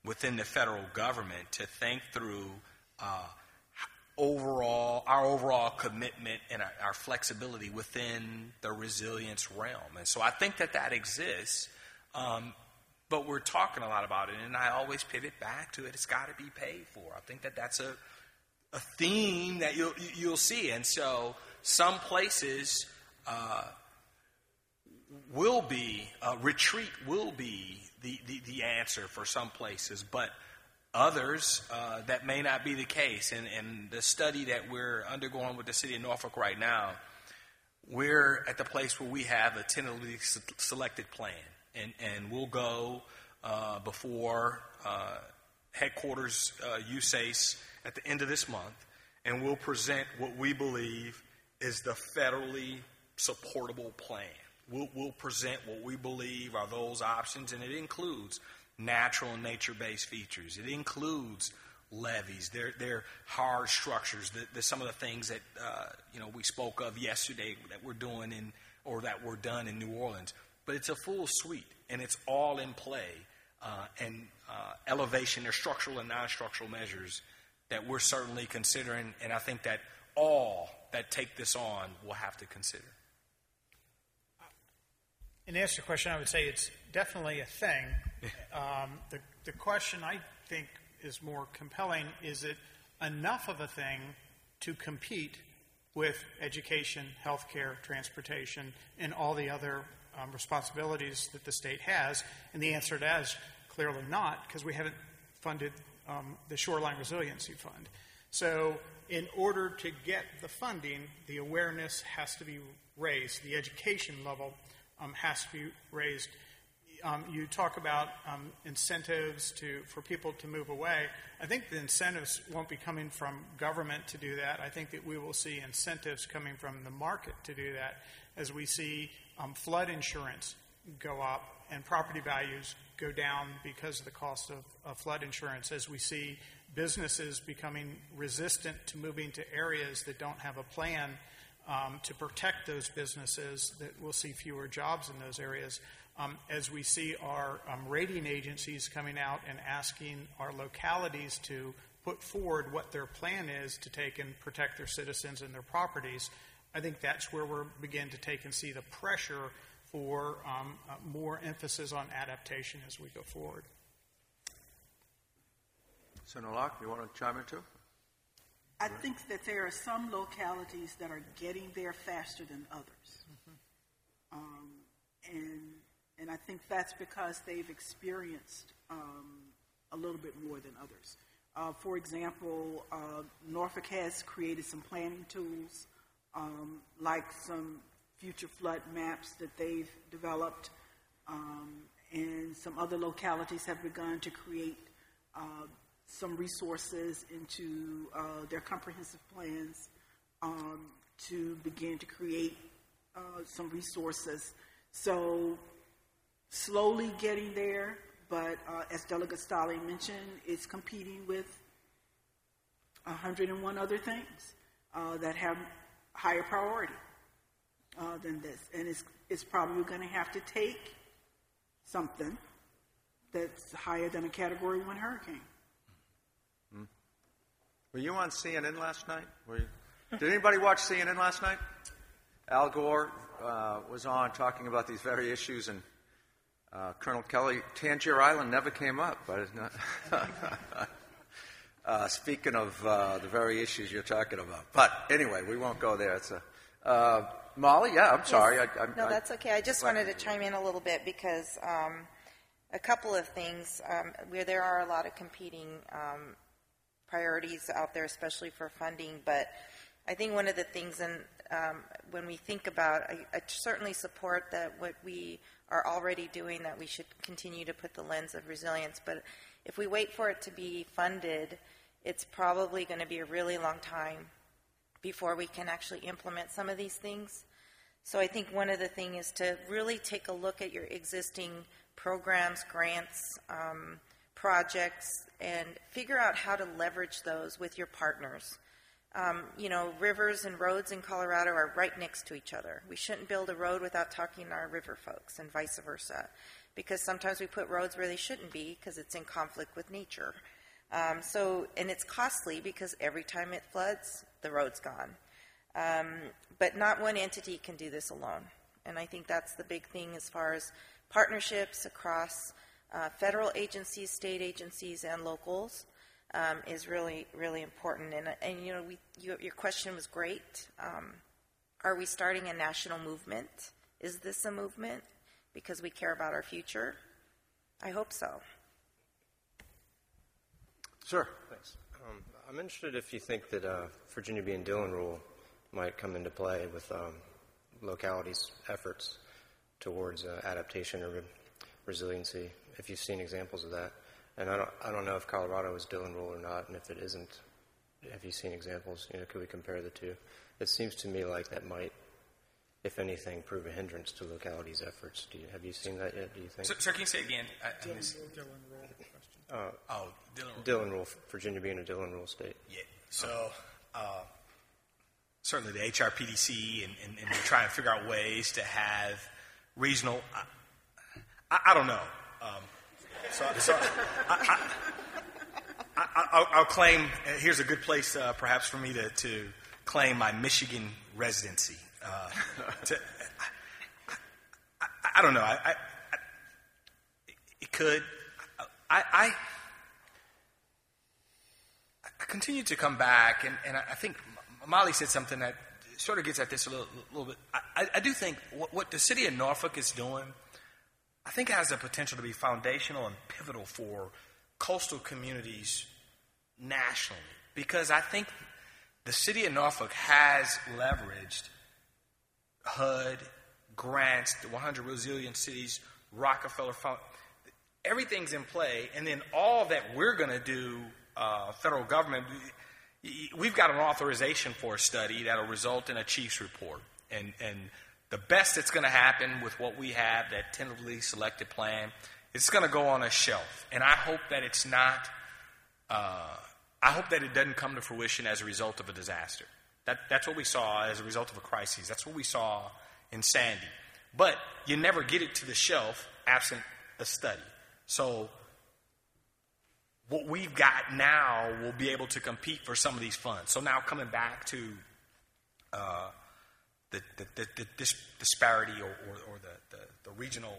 within the federal government to think through uh, overall our overall commitment and our, our flexibility within the resilience realm. And so I think that that exists, um, but we're talking a lot about it, and I always pivot back to it. It's got to be paid for. I think that that's a a theme that you'll you'll see, and so some places uh, will be uh, retreat will be the, the the answer for some places, but others, uh, that may not be the case. And, and the study that we're undergoing with the city of Norfolk right now, we're at the place where we have a tentatively selected plan. And, and we'll go uh, before uh, headquarters uh, U S A C E at the end of this month, and we'll present what we believe is the federally supportable plan. We'll, we'll present what we believe are those options, and it includes natural and nature-based features. It includes levees. They're, they're hard structures. The, the, some of the things that uh, you know we spoke of yesterday that we're doing in, or that were done in New Orleans. But it's a full suite, and it's all in play. Uh, and uh, elevation, there's structural and non-structural measures that we're certainly considering, and I think that all that take this on will have to consider. In answer to your question, I would say it's definitely a thing. Um, the, the question I think is more compelling, is it enough of a thing to compete with education, healthcare, transportation, and all the other um, responsibilities that the state has? And the answer to that is clearly not, because we haven't funded um, the Shoreline Resiliency Fund. So in order to get the funding, the awareness has to be raised, the education level Um, has to be raised. Um, you talk about um, incentives to for people to move away. I think the incentives won't be coming from government to do that. I think that we will see incentives coming from the market to do that, as we see um, flood insurance go up and property values go down because of the cost of, of flood insurance, as we see businesses becoming resistant to moving to areas that don't have a plan Um, to protect those businesses, that we'll see fewer jobs in those areas. Um, as we see our um, rating agencies coming out and asking our localities to put forward what their plan is to take and protect their citizens and their properties, I think that's where we're begin to take and see the pressure for um, uh, more emphasis on adaptation as we go forward. Senator Locke, you want to chime in too? I think that there are some localities that are getting there faster than others. Mm-hmm. Um, and and I think that's because they've experienced um, a little bit more than others. Uh, for example, uh, Norfolk has created some planning tools, um, like some future flood maps that they've developed, um, and some other localities have begun to create uh, some resources into uh, their comprehensive plans um, to begin to create uh, some resources. So slowly getting there, but uh, as Delegate Stolle mentioned, it's competing with one hundred one other things uh, that have higher priority uh, than this. And it's, it's probably going to have to take something that's higher than a Category one hurricane. Were you on C N N last night? Were you, did anybody watch C N N last night? Al Gore uh, was on talking about these very issues, and uh, Colonel Kelly, Tangier Island never came up. But it's not uh, speaking of uh, the very issues you're talking about. But anyway, we won't go there. It's a uh, Molly. Yeah, I'm sorry. Yes. I, I, no, I, that's okay. I just wanted to chime in a little bit because um, a couple of things um, where there are a lot of competing Um, priorities out there, especially for funding. But I think one of the things, and um, when we think about, I, I certainly support that what we are already doing, that we should continue to put the lens of resilience. But if we wait for it to be funded, it's probably going to be a really long time before we can actually implement some of these things. So I think one of the things is to really take a look at your existing programs, grants, um, projects, and figure out how to leverage those with your partners. Um, you know, rivers and roads in Colorado are right next to each other. We shouldn't build a road without talking to our river folks, and vice versa. because sometimes we put roads where they shouldn't be because it's in conflict with nature. Um, so, and it's costly because every time it floods, the road's gone. Um, but not one entity can do this alone. And I think that's the big thing as far as partnerships across uh, federal agencies, state agencies, and locals um, is really, really important. And, and you know, we, you, your question was great. Um, are we starting a national movement? Is this a movement because we care about our future? I hope so. Sir. Thanks. Um, I'm interested if you think that uh, Virginia B and Dillon rule might come into play with um, localities' efforts towards uh, adaptation or re- resiliency, if you've seen examples of that. And I don't, I don't know if Colorado is Dillon rule or not, and if it isn't, have you seen examples? You know, could we compare the two? It seems to me like that might, if anything, prove a hindrance to localities' efforts. Do you, have you seen that yet, do you think? Sir, sir can you say again? I, I Dillon, missed- Dillon rule question. Uh, oh, Dillon rule. Dillon rule, Virginia being a Dillon rule state. Yeah. So, uh, certainly the H R P D C and, and, and they're trying to figure out ways to have regional. I, I, I don't know. Um, so, so I, I, I, I'll, I'll claim. Uh, here's a good place, uh, perhaps, for me to, to claim my Michigan residency. Uh, to, I, I, I don't know. I, I, I it could. I, I I continue to come back, and, and I think Molly said something that sort of gets at this a little, little bit. I, I do think what, what the city of Norfolk is doing, I think has the potential to be foundational and pivotal for coastal communities nationally, because I think the city of Norfolk has leveraged H U D, grants, the one hundred Resilient Cities, Rockefeller Fund. Everything's in play, and then all that we're going to do, uh, federal government, we've got an authorization for a study that will result in a chief's report. And, and the best that's going to happen with what we have, that tentatively selected plan, it's going to go on a shelf. And I hope that it's not, uh, I hope that it doesn't come to fruition as a result of a disaster. That, that's what we saw as a result of a crisis. That's what we saw in Sandy. But you never get it to the shelf absent a study. So what we've got now will be able to compete for some of these funds. So now coming back to uh, the, the, the, the dis- disparity or, or, or the, the, the regional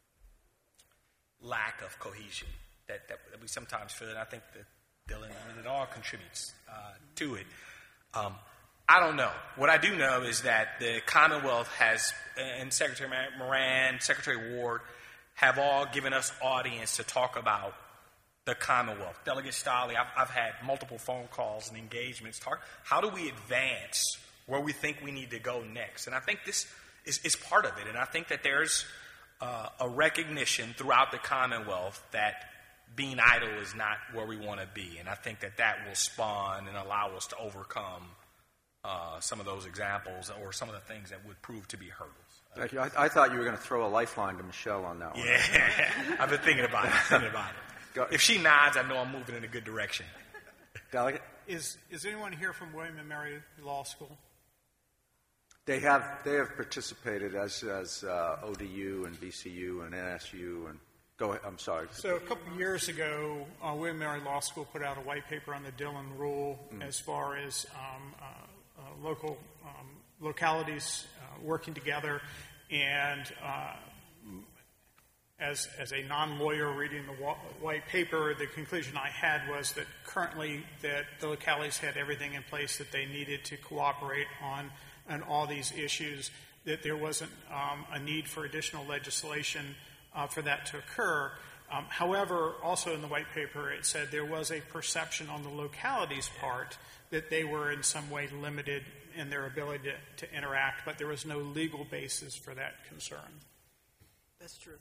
lack of cohesion that, that, that we sometimes feel, and I think that Dillon, I mean, it all contributes uh, to it. Um, I don't know. What I do know is that the Commonwealth has, and Secretary Moran, Secretary Ward, have all given us audience to talk about the Commonwealth. Delegate Stolley, I've, I've had multiple phone calls and engagements. Talk, how do we advance where we think we need to go next? And I think this is, is part of it. And I think that there's uh, a recognition throughout the Commonwealth that being idle is not where we want to be. And I think that that will spawn and allow us to overcome uh, some of those examples or some of the things that would prove to be hurdles. Thank you. I, I thought you were going to throw a lifeline to Michelle on that one. Yeah, I've been thinking about it. Thinking about it. Go. If she nods, I know I'm moving in a good direction. Delegate? Is is anyone here from William and Mary Law School? They have they have participated as as uh, O D U and V C U and N S U and go ahead. I'm sorry. So a couple of years ago, uh, William and Mary Law School put out a white paper on the Dillon Rule mm. as far as um, uh, uh, local um, localities uh, working together, and uh, as as a non-lawyer reading the wa- white paper, the conclusion I had was that currently that the localities had everything in place that they needed to cooperate on on all these issues, that there wasn't um, a need for additional legislation uh, for that to occur. Um, however, also in the white paper, it said there was a perception on the localities' part that they were in some way limited in their ability to, to interact, but there was no legal basis for that concern. That's true.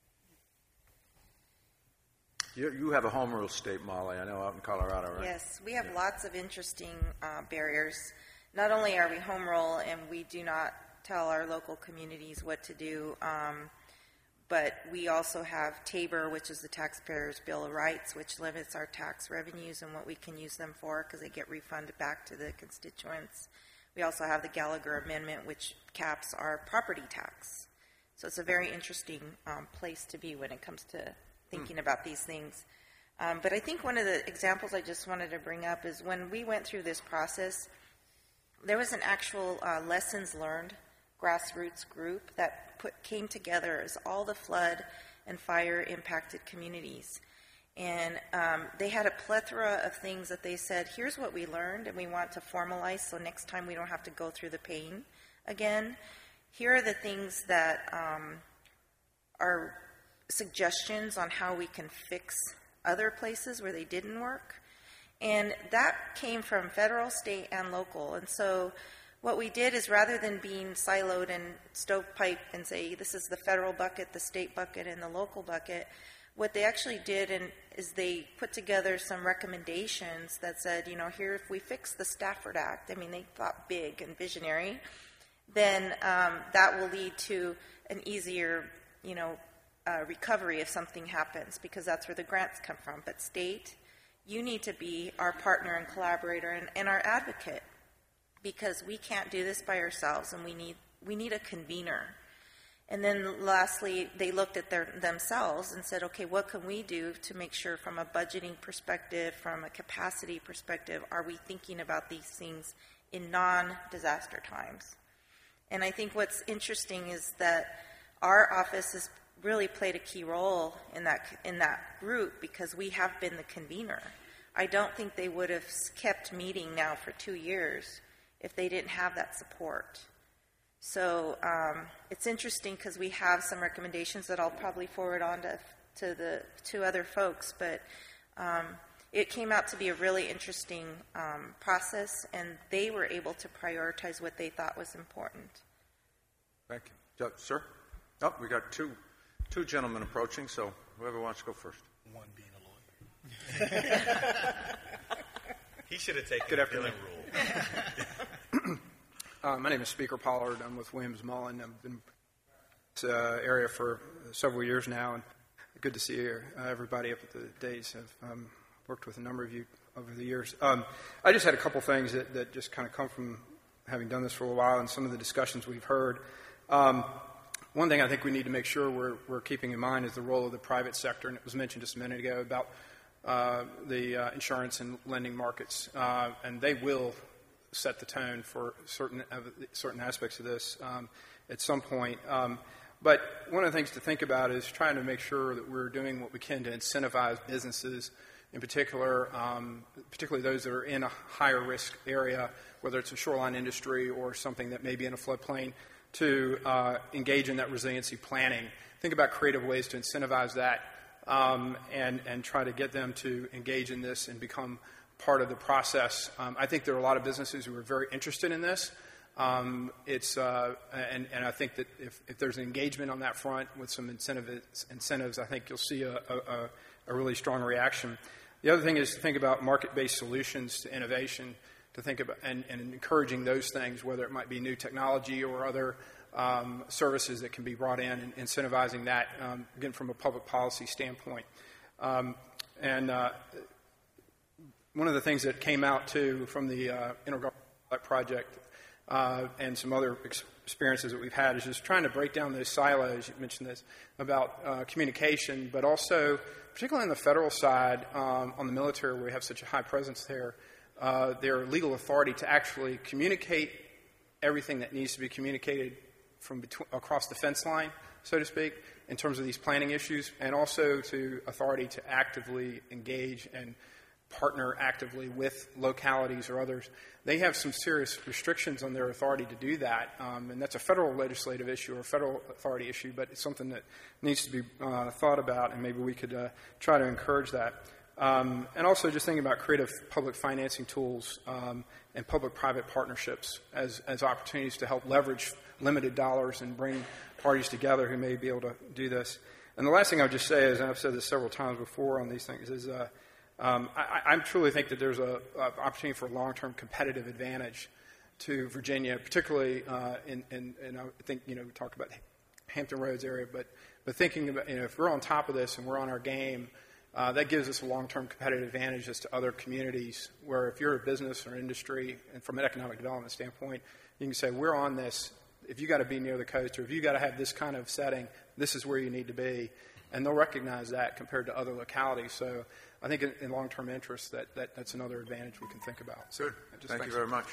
You, you have a home rule state, Molly, I know, out in Colorado, right? Yes, we have yeah. lots of interesting uh, barriers. Not only are we home rule and we do not tell our local communities what to do, um, but we also have TABOR, which is the Taxpayers' Bill of Rights, which limits our tax revenues and what we can use them for because they get refunded back to the constituents. We also have the Gallagher Amendment, which caps our property tax. So it's a very interesting um, place to be when it comes to thinking mm. about these things. Um, but I think one of the examples I just wanted to bring up is when we went through this process, there was an actual uh, lessons learned grassroots group that put, came together as all the flood and fire impacted communities. And um, they had a plethora of things that they said, here's what we learned and we want to formalize so next time we don't have to go through the pain again. Here are the things that um, are suggestions on how we can fix other places where they didn't work. And that came from federal, state, and local. And so what we did is rather than being siloed and stovepipe and say this is the federal bucket, the state bucket, and the local bucket, what they actually did and is they put together some recommendations that said, you know, here if we fix the Stafford Act, I mean, they thought big and visionary, then um, that will lead to an easier, you know, uh, recovery if something happens, because that's where the grants come from. But state, you need to be our partner and collaborator and, and our advocate, because we can't do this by ourselves, and we need we need a convener. And then lastly, they looked at their, themselves and said, okay, what can we do to make sure from a budgeting perspective, from a capacity perspective, are we thinking about these things in non-disaster times? And I think what's interesting is that our office has really played a key role in that in that group because we have been the convener. I don't think they would have kept meeting now for two years if they didn't have that support. So um, it's interesting because we have some recommendations that I'll probably forward on to, to the to other folks, but um, it came out to be a really interesting um, process, and they were able to prioritize what they thought was important. Thank you. Sir? Oh, we got two two gentlemen approaching, so whoever wants to go first. One being a lawyer. He should have taken Good the afternoon. rule. Uh, my name is Speaker Pollard. I'm with Williams Mullen. I've been in this uh, area for several years now, and good to see you, uh, everybody up at the Days. I've um, worked with a number of you over the years. Um, I just had a couple things that, that just kind of come from having done this for a while and some of the discussions we've heard. Um, one thing I think we need to make sure we're, we're keeping in mind is the role of the private sector, and it was mentioned just a minute ago about uh, the uh, insurance and lending markets, uh, and they will set the tone for certain certain aspects of this um, at some point. Um, but one of the things to think about is trying to make sure that we're doing what we can to incentivize businesses, in particular, um, particularly those that are in a higher risk area, whether it's a shoreline industry or something that may be in a floodplain, to uh, engage in that resiliency planning. Think about creative ways to incentivize that um, and, and try to get them to engage in this and become part of the process. Um, I think there are a lot of businesses who are very interested in this. Um, it's uh, and, and I think that if, if there's an engagement on that front with some incentives, incentives I think you'll see a, a, a really strong reaction. The other thing is to think about market-based solutions to innovation, to think about and, and encouraging those things, whether it might be new technology or other um, services that can be brought in, and incentivizing that, um, again, from a public policy standpoint. Um, and uh, One of the things that came out, too, from the uh, Intergovernmental Project uh, and some other ex- experiences that we've had is just trying to break down those silos. You mentioned this about uh, communication, but also, particularly on the federal side, um, on the military, where we have such a high presence there, uh, their legal authority to actually communicate everything that needs to be communicated from between, across the fence line, so to speak, in terms of these planning issues, and also to authority to actively engage and partner actively with localities or others. They have some serious restrictions on their authority to do that, um, and that's a federal legislative issue or a federal authority issue, but it's something that needs to be uh, thought about, and maybe we could uh, try to encourage that. Um, and also just thinking about creative public financing tools um, and public-private partnerships as, as opportunities to help leverage limited dollars and bring parties together who may be able to do this. And the last thing I would just say is, and I've said this several times before on these things, is uh, Um, I, I truly think that there's an opportunity for long-term competitive advantage to Virginia, particularly uh, in, in, in, I think, you know, we talked about Hampton Roads area, but, but thinking about, you know, if we're on top of this and we're on our game, uh, that gives us a long-term competitive advantage as to other communities where if you're a business or industry, and from an economic development standpoint, you can say, we're on this, if you got to be near the coast or if you got to have this kind of setting, this is where you need to be. And they'll recognize that compared to other localities. So I think in, in long-term interest, that, that, that's another advantage we can think about. So Good. just Thank thanks. you very much.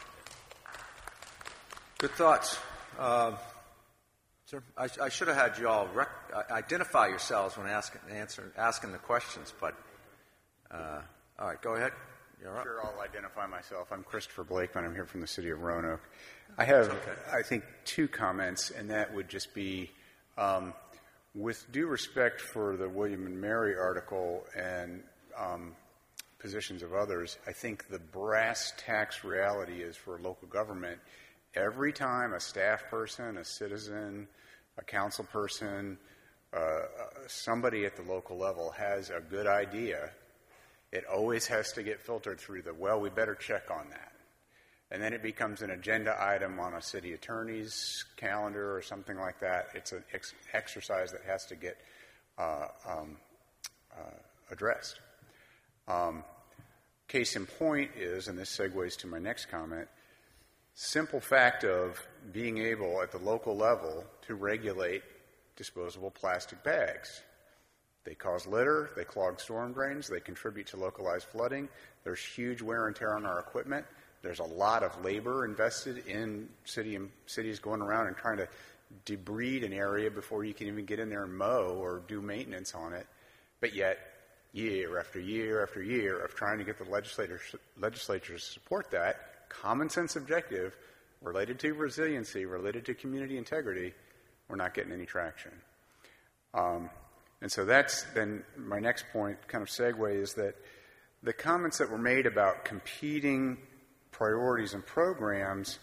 Good thoughts. Uh, sir, I, I should have had you all rec- identify yourselves when asking, answer, asking the questions, but uh, all right, go ahead. You're up. Sure, I'll identify myself. I'm Christopher Blakeman. I'm here from the city of Roanoke. I have, okay. I think, two comments, and that would just be, um, with due respect for the William and Mary article and um, positions of others, I think the brass tacks reality is for local government. Every time a staff person, a citizen, a council person, uh, somebody at the local level has a good idea, it always has to get filtered through the, well, we better check on that. And then it becomes an agenda item on a city attorney's calendar or something like that. It's an ex- exercise that has to get uh, um, uh, addressed. Um, case in point is, and this segues to my next comment, simple fact of being able at the local level to regulate disposable plastic bags. They cause litter, they clog storm drains, they contribute to localized flooding. There's huge wear and tear on our equipment. There's a lot of labor invested in city cities going around and trying to debride an area before you can even get in there and mow or do maintenance on it. But yet, year after year after year of trying to get the legislators, legislatures to support that common sense objective related to resiliency, related to community integrity, we're not getting any traction. Um, and so that's then my next point, kind of segue, is that the comments that were made about competing priorities and programs,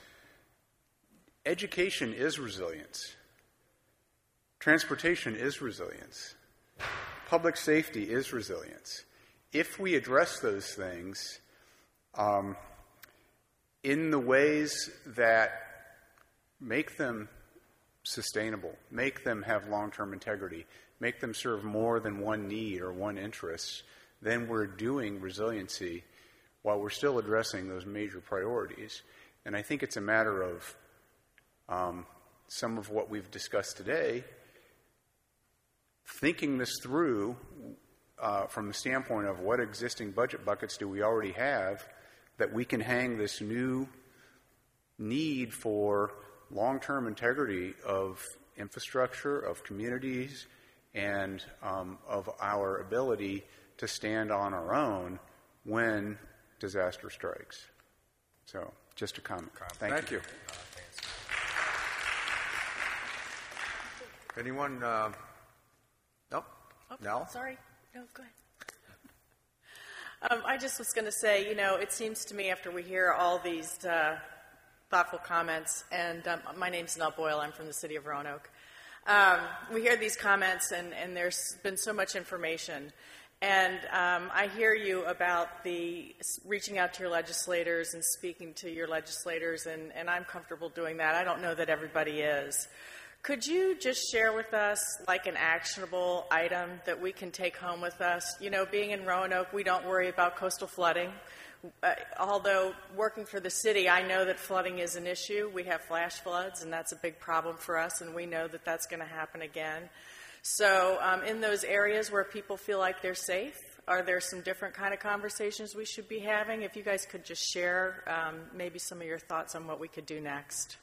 education is resilience. Transportation is resilience. Public safety is resilience. If we address those things um, in the ways that make them sustainable, make them have long-term integrity, make them serve more than one need or one interest, then we're doing resiliency while we're still addressing those major priorities. And I think it's a matter of um, some of what we've discussed today, thinking this through uh, from the standpoint of what existing budget buckets do we already have that we can hang this new need for long-term integrity of infrastructure, of communities, and um, of our ability to stand on our own when disaster strikes. So, just a comment. Thank, Thank you. you. Anyone? Uh, nope. Oh, no? Sorry. No, go ahead. Um, I just was going to say, you know, it seems to me after we hear all these uh, thoughtful comments, and um, my name's Nell Boyle, I'm from the city of Roanoke. Um, we hear these comments, and, and there's been so much information. And um, I hear you about the reaching out to your legislators and speaking to your legislators, and, and I'm comfortable doing that. I don't know that everybody is. Could you just share with us like an actionable item that we can take home with us? You know, being in Roanoke, we don't worry about coastal flooding. Uh, although working for the city, I know that flooding is an issue. We have flash floods, and that's a big problem for us, and we know that that's going to happen again. So um, in those areas where people feel like they're safe, are there some different kind of conversations we should be having? If you guys could just share um, maybe some of your thoughts on what we could do next.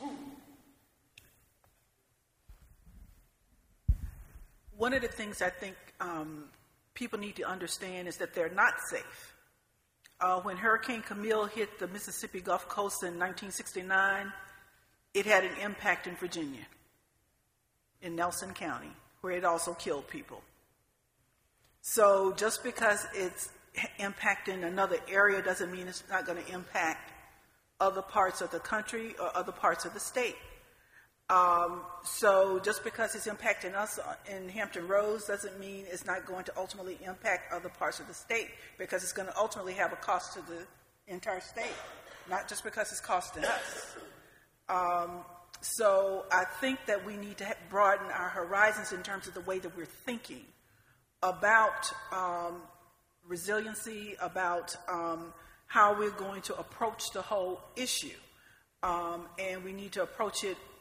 One of the things I think um, people need to understand is that they're not safe. Uh, when Hurricane Camille hit the Mississippi Gulf Coast in nineteen sixty-nine, it had an impact in Virginia, in Nelson County, where it also killed people. So just because it's impacting another area doesn't mean it's not going to impact other parts of the country or other parts of the state. Um, so just because it's impacting us in Hampton Roads doesn't mean it's not going to ultimately impact other parts of the state, because it's going to ultimately have a cost to the entire state, not just because it's costing us. Um, so I think that we need to broaden our horizons in terms of the way that we're thinking about um, resiliency, about um, how we're going to approach the whole issue. Um, and we need to approach it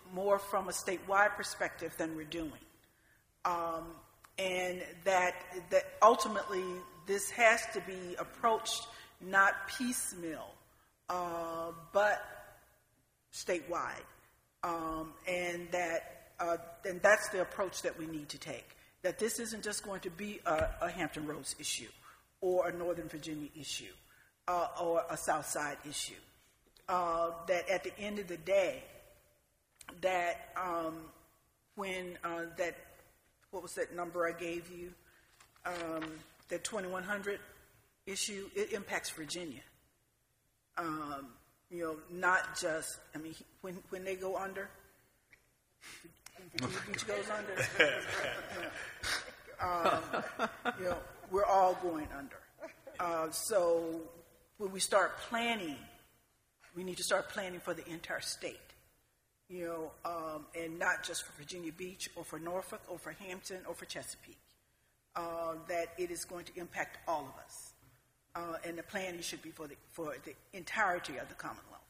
more from a statewide perspective than we're doing. Um, and that, that ultimately this has to be approached not piecemeal, uh, but statewide. Um, and that uh, and that's the approach that we need to take. That this isn't just going to be a, a Hampton Roads issue or a Northern Virginia issue uh, or a South Side issue. Uh, that at the end of the day, that um, when uh, that, what was that number I gave you, um, that twenty-one hundred issue, it impacts Virginia. Um, you know, not just, I mean, when when they go under, Virginia Beach goes under, you know, um, you know, we're all going under. Uh, so when we start planning, we need to start planning for the entire state, you know, um, and not just for Virginia Beach or for Norfolk or for Hampton or for Chesapeake, uh, that it is going to impact all of us. Uh, and the planning should be for the, for the entirety of the Commonwealth.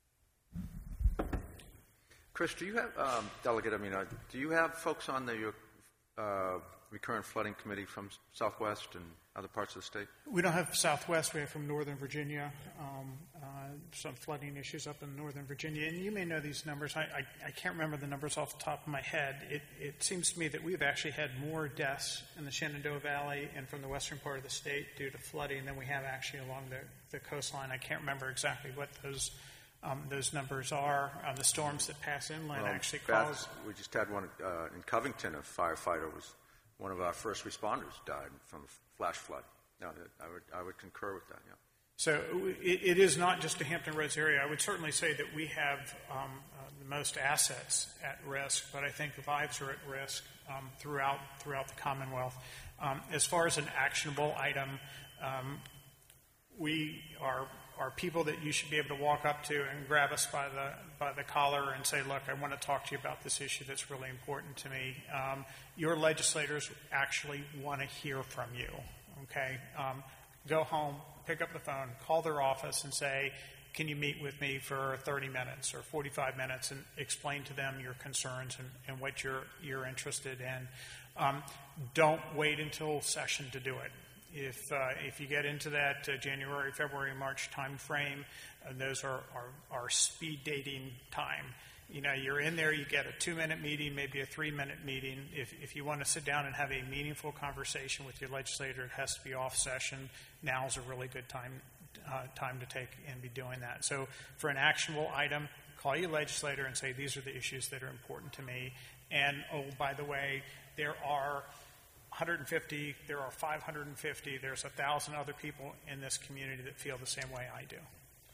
Chris, do you have, um, Delegate, I mean, uh, do you have folks on the uh, recurrent flooding committee from Southwest and other parts of the state? We don't have Southwest. We have from Northern Virginia, um, uh, some flooding issues up in Northern Virginia. And you may know these numbers. I, I, I can't remember the numbers off the top of my head. It, it seems to me that we've actually had more deaths in the Shenandoah Valley and from the western part of the state due to flooding than we have actually along the, the coastline. I can't remember exactly what those um, those numbers are. Uh, the storms that pass inland well, actually Beth, cause... We just had one uh, in Covington. A firefighter was one of our first responders died from a flash flood. No, I would I would concur with that. Yeah. So it, it is not just a Hampton Roads area. I would certainly say that we have um, uh, the most assets at risk, but I think lives are at risk um, throughout throughout the Commonwealth. Um, as far as an actionable item, um, we are are people that you should be able to walk up to and grab us by the by the collar and say, look, I want to talk to you about this issue that's really important to me. Um, your legislators actually want to hear from you. Okay, um, go home, pick up the phone, call their office and say, can you meet with me for thirty minutes or forty-five minutes and explain to them your concerns and, and what you're, you're interested in. Um, don't wait until session to do it. If, uh, if you get into that uh, January, February, March time frame, uh, those are, are, are speed dating time. You know, you're in there, you get a two-minute meeting, maybe a three-minute meeting. If, if you want to sit down and have a meaningful conversation with your legislator, it has to be off session. Now is a really good time uh, time to take and be doing that. So for an actionable item, call your legislator and say, these are the issues that are important to me. And, oh, by the way, there are one hundred fifty, there are five hundred fifty, there's one thousand other people in this community that feel the same way I do.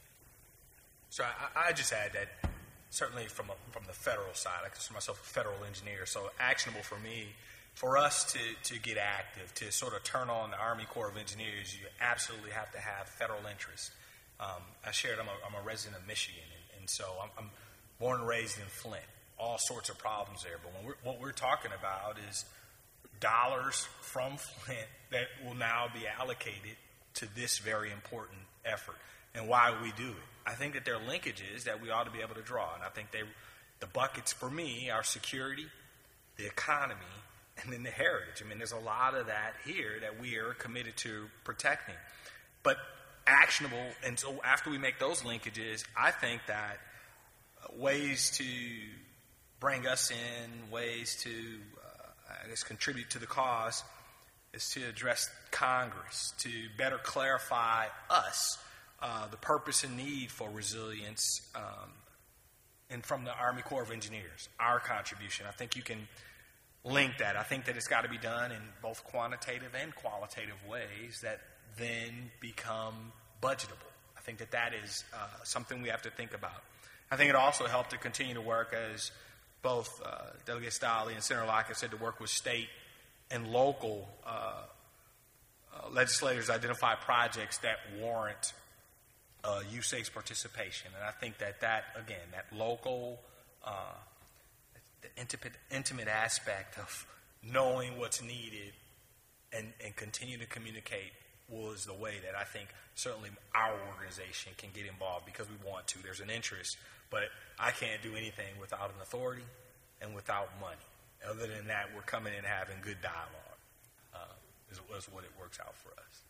So I, I just add that certainly from a, from the federal side, I consider myself a federal engineer, so actionable for me, for us to, to get active, to sort of turn on the Army Corps of Engineers, you absolutely have to have federal interest. Um, I shared, I'm a, I'm a resident of Michigan, and, and so I'm, I'm born and raised in Flint. All sorts of problems there, but when we're, what we're talking about is dollars from Flint that will now be allocated to this very important effort. And why we do it. I think that there are linkages that we ought to be able to draw. And I think they, the buckets for me are security, the economy, and then the heritage. I mean, there's a lot of that here that we are committed to protecting. But actionable, and so after we make those linkages, I think that ways to bring us in, ways to, uh, I guess, contribute to the cause is to address Congress, to better clarify us, Uh, the purpose and need for resilience, um, and from the Army Corps of Engineers, our contribution. I think you can link that. I think that it's got to be done in both quantitative and qualitative ways that then become budgetable. I think that that is uh, something we have to think about. I think it also helped to continue to work, as both uh, Delegate Stolly and Senator Lockett said, to work with state and local uh, uh, legislators, identify projects that warrant Uh, U S A Id's participation. And I think that that, again, that local, uh, the intimate, intimate aspect of knowing what's needed and, and continue to communicate was the way that I think certainly our organization can get involved because we want to. There's an interest, But I can't do anything without an authority and without money. Other than that, we're coming in and having good dialogue uh, is, is what it works out for us.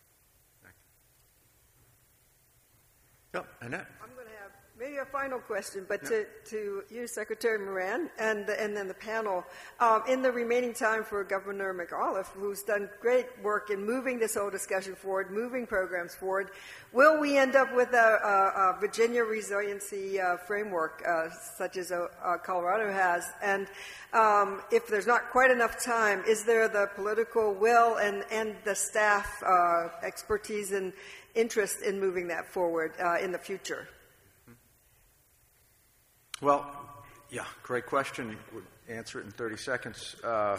Yep, Annette. I'm going to have maybe a final question, but to, to you, Secretary Moran, and, the, and then the panel. Um, in the remaining time for Governor McAuliffe, who's done great work in moving this whole discussion forward, moving programs forward, will we end up with a, a, a Virginia resiliency uh, framework uh, such as uh, Colorado has? And um, if there's not quite enough time, is there the political will and, and the staff uh, expertise and interest in moving that forward uh, in the future? Well, yeah, great question. Would answer it in thirty seconds. Uh,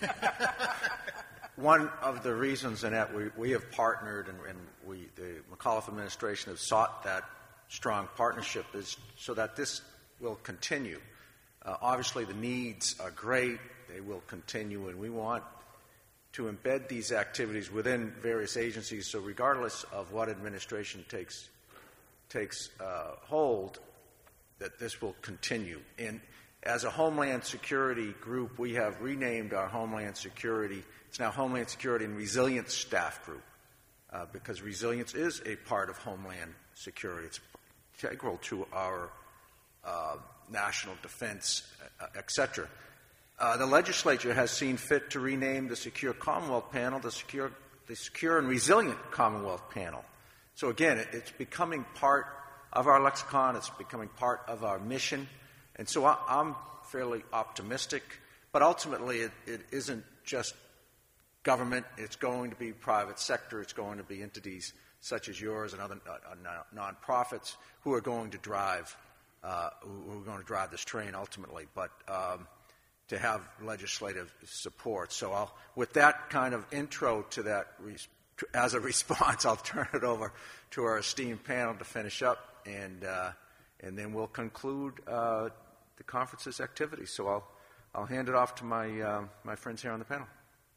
one of the reasons in that we, we have partnered and, and we, the McAuliffe administration has sought that strong partnership is so that this will continue. Uh, obviously, the needs are great. They will continue, and we want to embed these activities within various agencies. So regardless of what administration takes, takes uh, hold, that this will continue. And as a Homeland Security group, we have renamed our Homeland Security. It's now Homeland Security and Resilience Staff Group uh, because resilience is a part of Homeland Security. It's integral to our uh, national defense, uh, et cetera. Uh, the legislature has seen fit to rename the Secure Commonwealth Panel the Secure, the Secure and Resilient Commonwealth Panel. So again, it, it's becoming part of our lexicon. It's becoming part of our mission. And so I, I'm fairly optimistic. But ultimately, it, it isn't just government. It's going to be private sector. It's going to be entities such as yours and other uh, nonprofits who are going to drive uh, who are going to drive this train ultimately. But um, to have legislative support. So I'll, with that kind of intro to that, res- as a response, I'll turn it over to our esteemed panel to finish up. And uh, and then we'll conclude uh, the conference's activities. So I'll I'll hand it off to my uh, my friends here on the panel.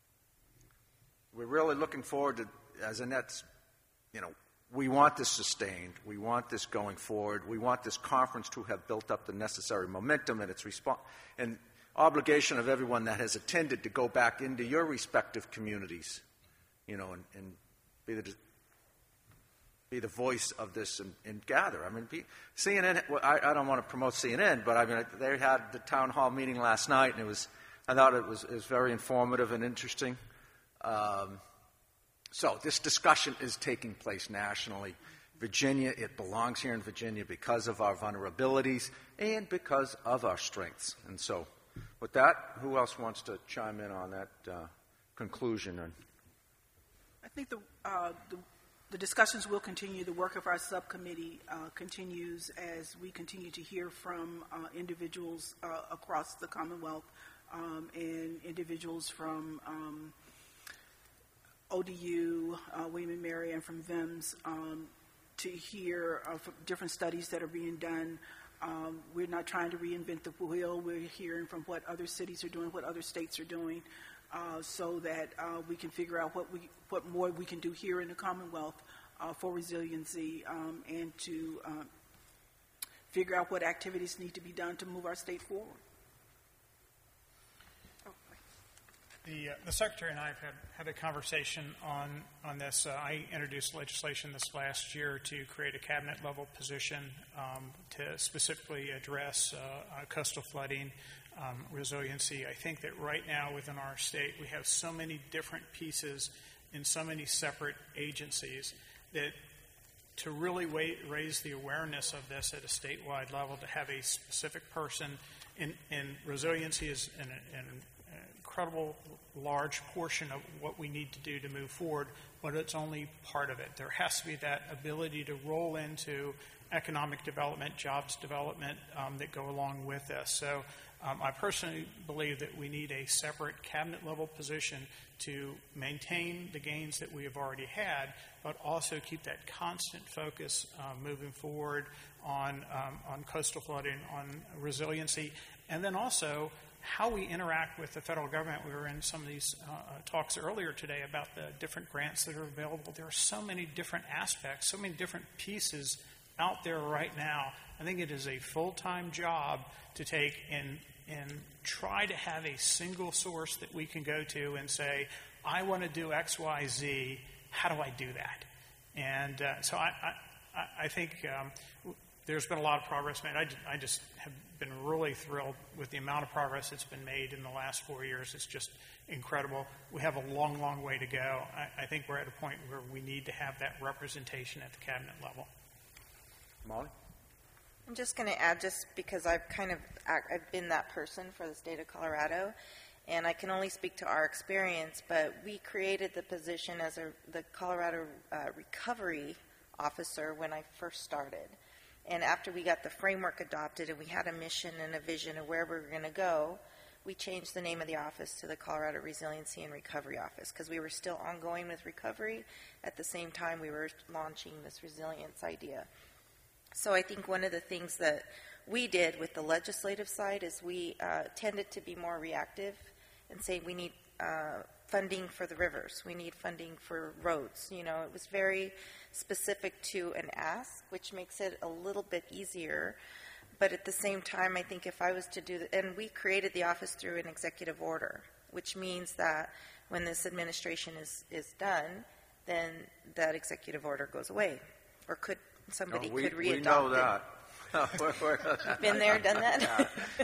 We're really looking forward to, as Annette's, you know, we want this sustained. We want this going forward. We want this conference to have built up the necessary momentum and its response and obligation of everyone that has attended to go back into your respective communities, you know, and, and be the be the voice of this and, and gather. I mean, be, C N N, well, I, I don't want to promote C N N, but I mean, they had the town hall meeting last night, and it was, I thought it was, it was very informative and interesting. Um, so this discussion is taking place nationally. Virginia, it belongs here in Virginia because of our vulnerabilities and because of our strengths. And so with that, who else wants to chime in on that uh, conclusion? I think the, uh, the The discussions will continue. The work of our subcommittee uh, continues as we continue to hear from uh, individuals uh, across the Commonwealth um, and individuals from um, O D U, uh, William and Mary, and from V I M S um, to hear uh, from different studies that are being done. Um, we're not trying to reinvent the wheel. We're hearing from what other cities are doing, what other states are doing. Uh, so that uh, we can figure out what we, what more we can do here in the Commonwealth uh, for resiliency um, and to uh, figure out what activities need to be done to move our state forward. The, uh, the Secretary and I have had, had a conversation on, on this. Uh, I introduced legislation this last year to create a cabinet-level position um, to specifically address uh, uh, coastal flooding, um, resiliency. I think that right now within our state we have so many different pieces in so many separate agencies that to really wait, raise the awareness of this at a statewide level, to have a specific person in, in resiliency is an, an incredible large portion of what we need to do to move forward, but it's only part of it. There has to be that ability to roll into economic development, jobs development um, that go along with this. So um, I personally believe that we need a separate cabinet-level position to maintain the gains that we have already had, but also keep that constant focus uh, moving forward on, um, on coastal flooding, on resiliency, and then also how we interact with the federal government. We were in some of these uh, talks earlier today about the different grants that are available. There are so many different aspects, so many different pieces out there right now, I think it is a full-time job to take and and try to have a single source that we can go to and say, I want to do X, Y, Z. How do I do that? And uh, so I, I, I think um, there's been a lot of progress made. I, I just have been really thrilled with the amount of progress that's been made in the last four years. It's just incredible. We have a long, long way to go. I, I think we're at a point where we need to have that representation at the cabinet level. Molly? I'm just going to add, just because I've kind of I've been that person for the state of Colorado, and I can only speak to our experience, but we created the position as a, the Colorado uh, Recovery Officer when I first started. And after we got the framework adopted and we had a mission and a vision of where we were going to go, we changed the name of the office to the Colorado Resiliency and Recovery Office, because we were still ongoing with recovery. At the same time, we were launching this resilience idea. So I think one of the things that we did with the legislative side is we uh, tended to be more reactive and say we need uh, funding for the rivers, we need funding for roads. You know, it was very specific to an ask, which makes it a little bit easier. But at the same time, I think if I was to do the, and we created the office through an executive order, which means that when this administration is, is done, then that executive order goes away, or could somebody no, we, could readopt we know it. that. You've been there, done that.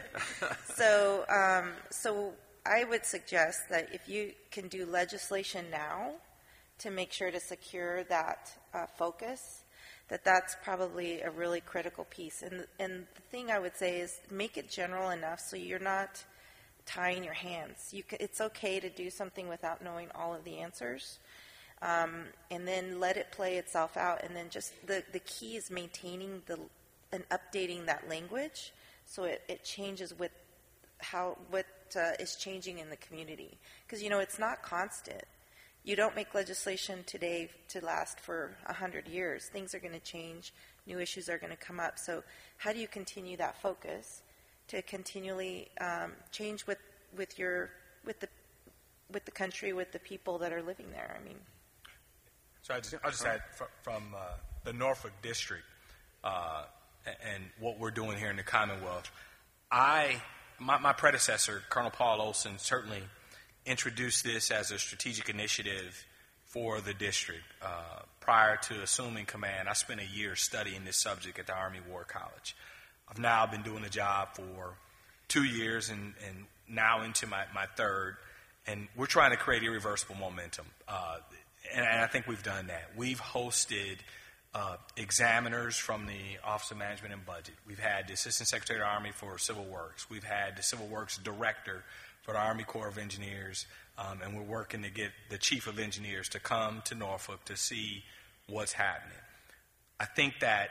so, um, so I would suggest that if you can do legislation now to make sure to secure that uh, focus, that that's probably a really critical piece. And and the thing I would say is make it general enough so you're not tying your hands. You c- it's okay to do something without knowing all of the answers. Um, and then let it play itself out, and then just the, the key is maintaining the and updating that language so it, it changes with how what uh, is changing in the community, because you know it's not constant. You don't make legislation today to last for a hundred years. Things are going to change, new issues are going to come up. So how do you continue that focus to continually um, change with with your with the with the country, with the people that are living there? I mean. So I just, I'll just add from, from uh, the Norfolk District uh, and what we're doing here in the Commonwealth. I, my, my predecessor, Colonel Paul Olson, certainly introduced this as a strategic initiative for the district. Uh, prior to assuming command, I spent a year studying this subject at the Army War College. I've now been doing the job for two years and, and now into my, my third, and we're trying to create irreversible momentum. Uh, And I think we've done that. We've hosted uh, examiners from the Office of Management and Budget. We've had the Assistant Secretary of the Army for Civil Works. We've had the Civil Works Director for the Army Corps of Engineers. Um, and we're working to get the Chief of Engineers to come to Norfolk to see what's happening. I think that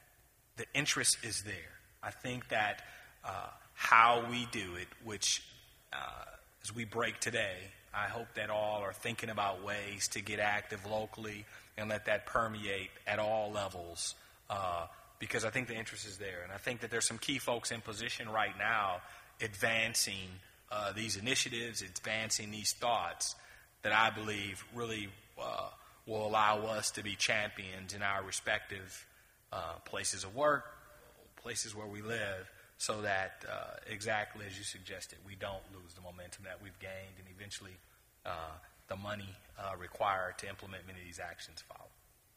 the interest is there. I think that uh, how we do it, which uh, as we break today, I hope that all are thinking about ways to get active locally and let that permeate at all levels, uh, because I think the interest is there. And I think that there's some key folks in position right now advancing uh, these initiatives, advancing these thoughts that I believe really uh, will allow us to be champions in our respective uh, places of work, places where we live, so that uh, exactly as you suggested, we don't lose the momentum that we've gained, and eventually uh, the money uh, required to implement many of these actions follow.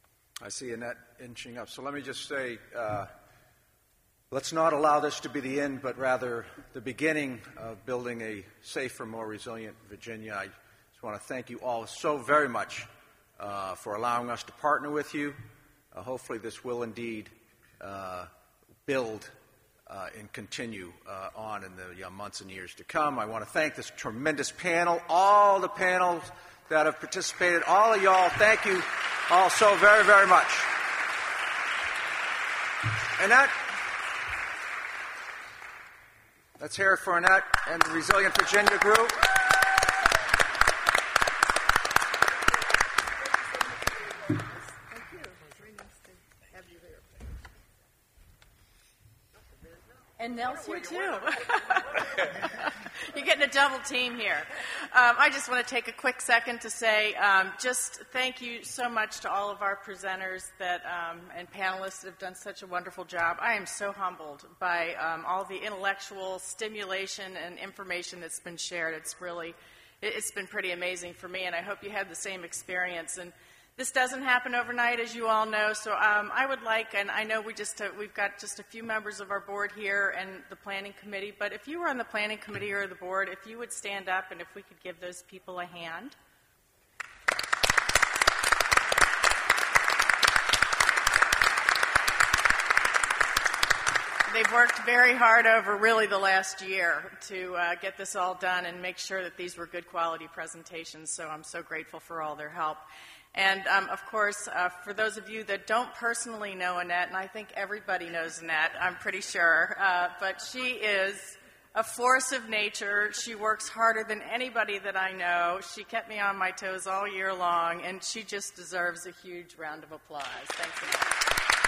I see Annette inching up. So let me just say, uh, let's not allow this to be the end, but rather the beginning of building a safer, more resilient Virginia. I just want to thank you all so very much uh, for allowing us to partner with you. Uh, hopefully this will indeed uh, build Uh, and continue uh, on in the uh, months and years to come. I want to thank this tremendous panel, all the panels that have participated, all of y'all. Thank you all so very, very much. Annette, let's hear it for Annette and the Resilient Virginia Group. And And Nell's here too. You're getting a double team here. Um, I just want to take a quick second to say um, just thank you so much to all of our presenters that um, and panelists that have done such a wonderful job. I am so humbled by um, all the intellectual stimulation and information that's been shared. It's really, it's been pretty amazing for me, and I hope you had the same experience. And this doesn't happen overnight, as you all know, so um, I would like, and I know we just, uh, we've got just a few members of our board here and the planning committee, but if you were on the planning committee or the board, if you would stand up and if we could give those people a hand. They've worked very hard over really the last year to uh, get this all done and make sure that these were good quality presentations, so I'm so grateful for all their help. And, um, of course, uh, for those of you that don't personally know Annette, and I think everybody knows Annette, I'm pretty sure, uh, but she is a force of nature. She works harder than anybody that I know. She kept me on my toes all year long, and she just deserves a huge round of applause. Thanks, Annette.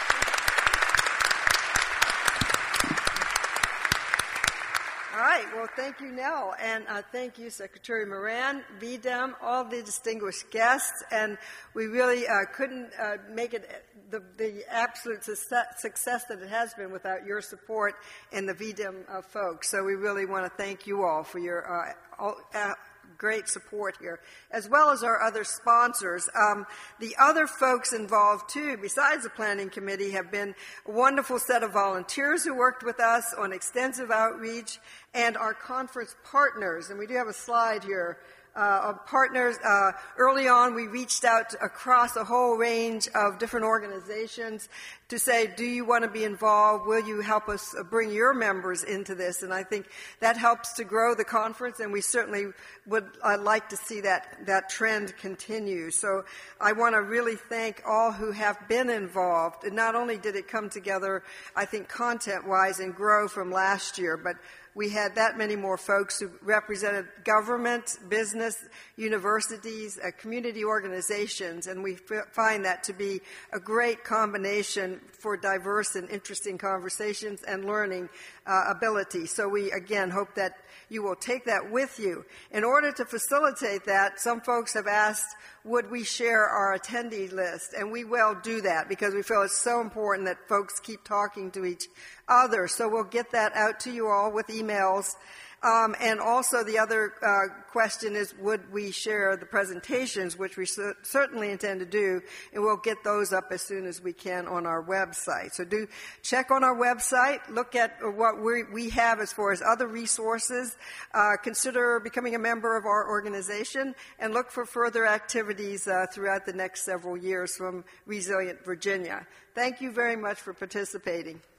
All right. Well, thank you, Nell, and uh, thank you, Secretary Moran, V D E M, all the distinguished guests, and we really uh, couldn't uh, make it the, the absolute success that it has been without your support and the V D E M uh, folks. So we really want to thank you all for your uh, all, uh, great support here, as well as our other sponsors. Um, the other folks involved, too, besides the Planning Committee, have been a wonderful set of volunteers who worked with us on extensive outreach, and our conference partners. And we do have a slide here. Uh, of partners. Uh, early on, we reached out to, across a whole range of different organizations to say, do you want to be involved? Will you help us bring your members into this? And I think that helps to grow the conference, and we certainly would uh, like to see that, that trend continue. So I want to really thank all who have been involved. And not only did it come together, I think, content-wise and grow from last year, but we had that many more folks who represented government, business, universities, uh, community organizations, and we f- find that to be a great combination for diverse and interesting conversations and learning uh, ability. So we, again, hope that you will take that with you. In order to facilitate that, some folks have asked, would we share our attendee list? And we will do that because we feel it's so important that folks keep talking to each other. So we'll get that out to you all with emails. Um, and also the other uh, question is, would we share the presentations, which we cer- certainly intend to do, and we'll get those up as soon as we can on our website. So do check on our website, look at what we we have as far as other resources, uh, consider becoming a member of our organization, and look for further activities uh, throughout the next several years from Resilient Virginia. Thank you very much for participating.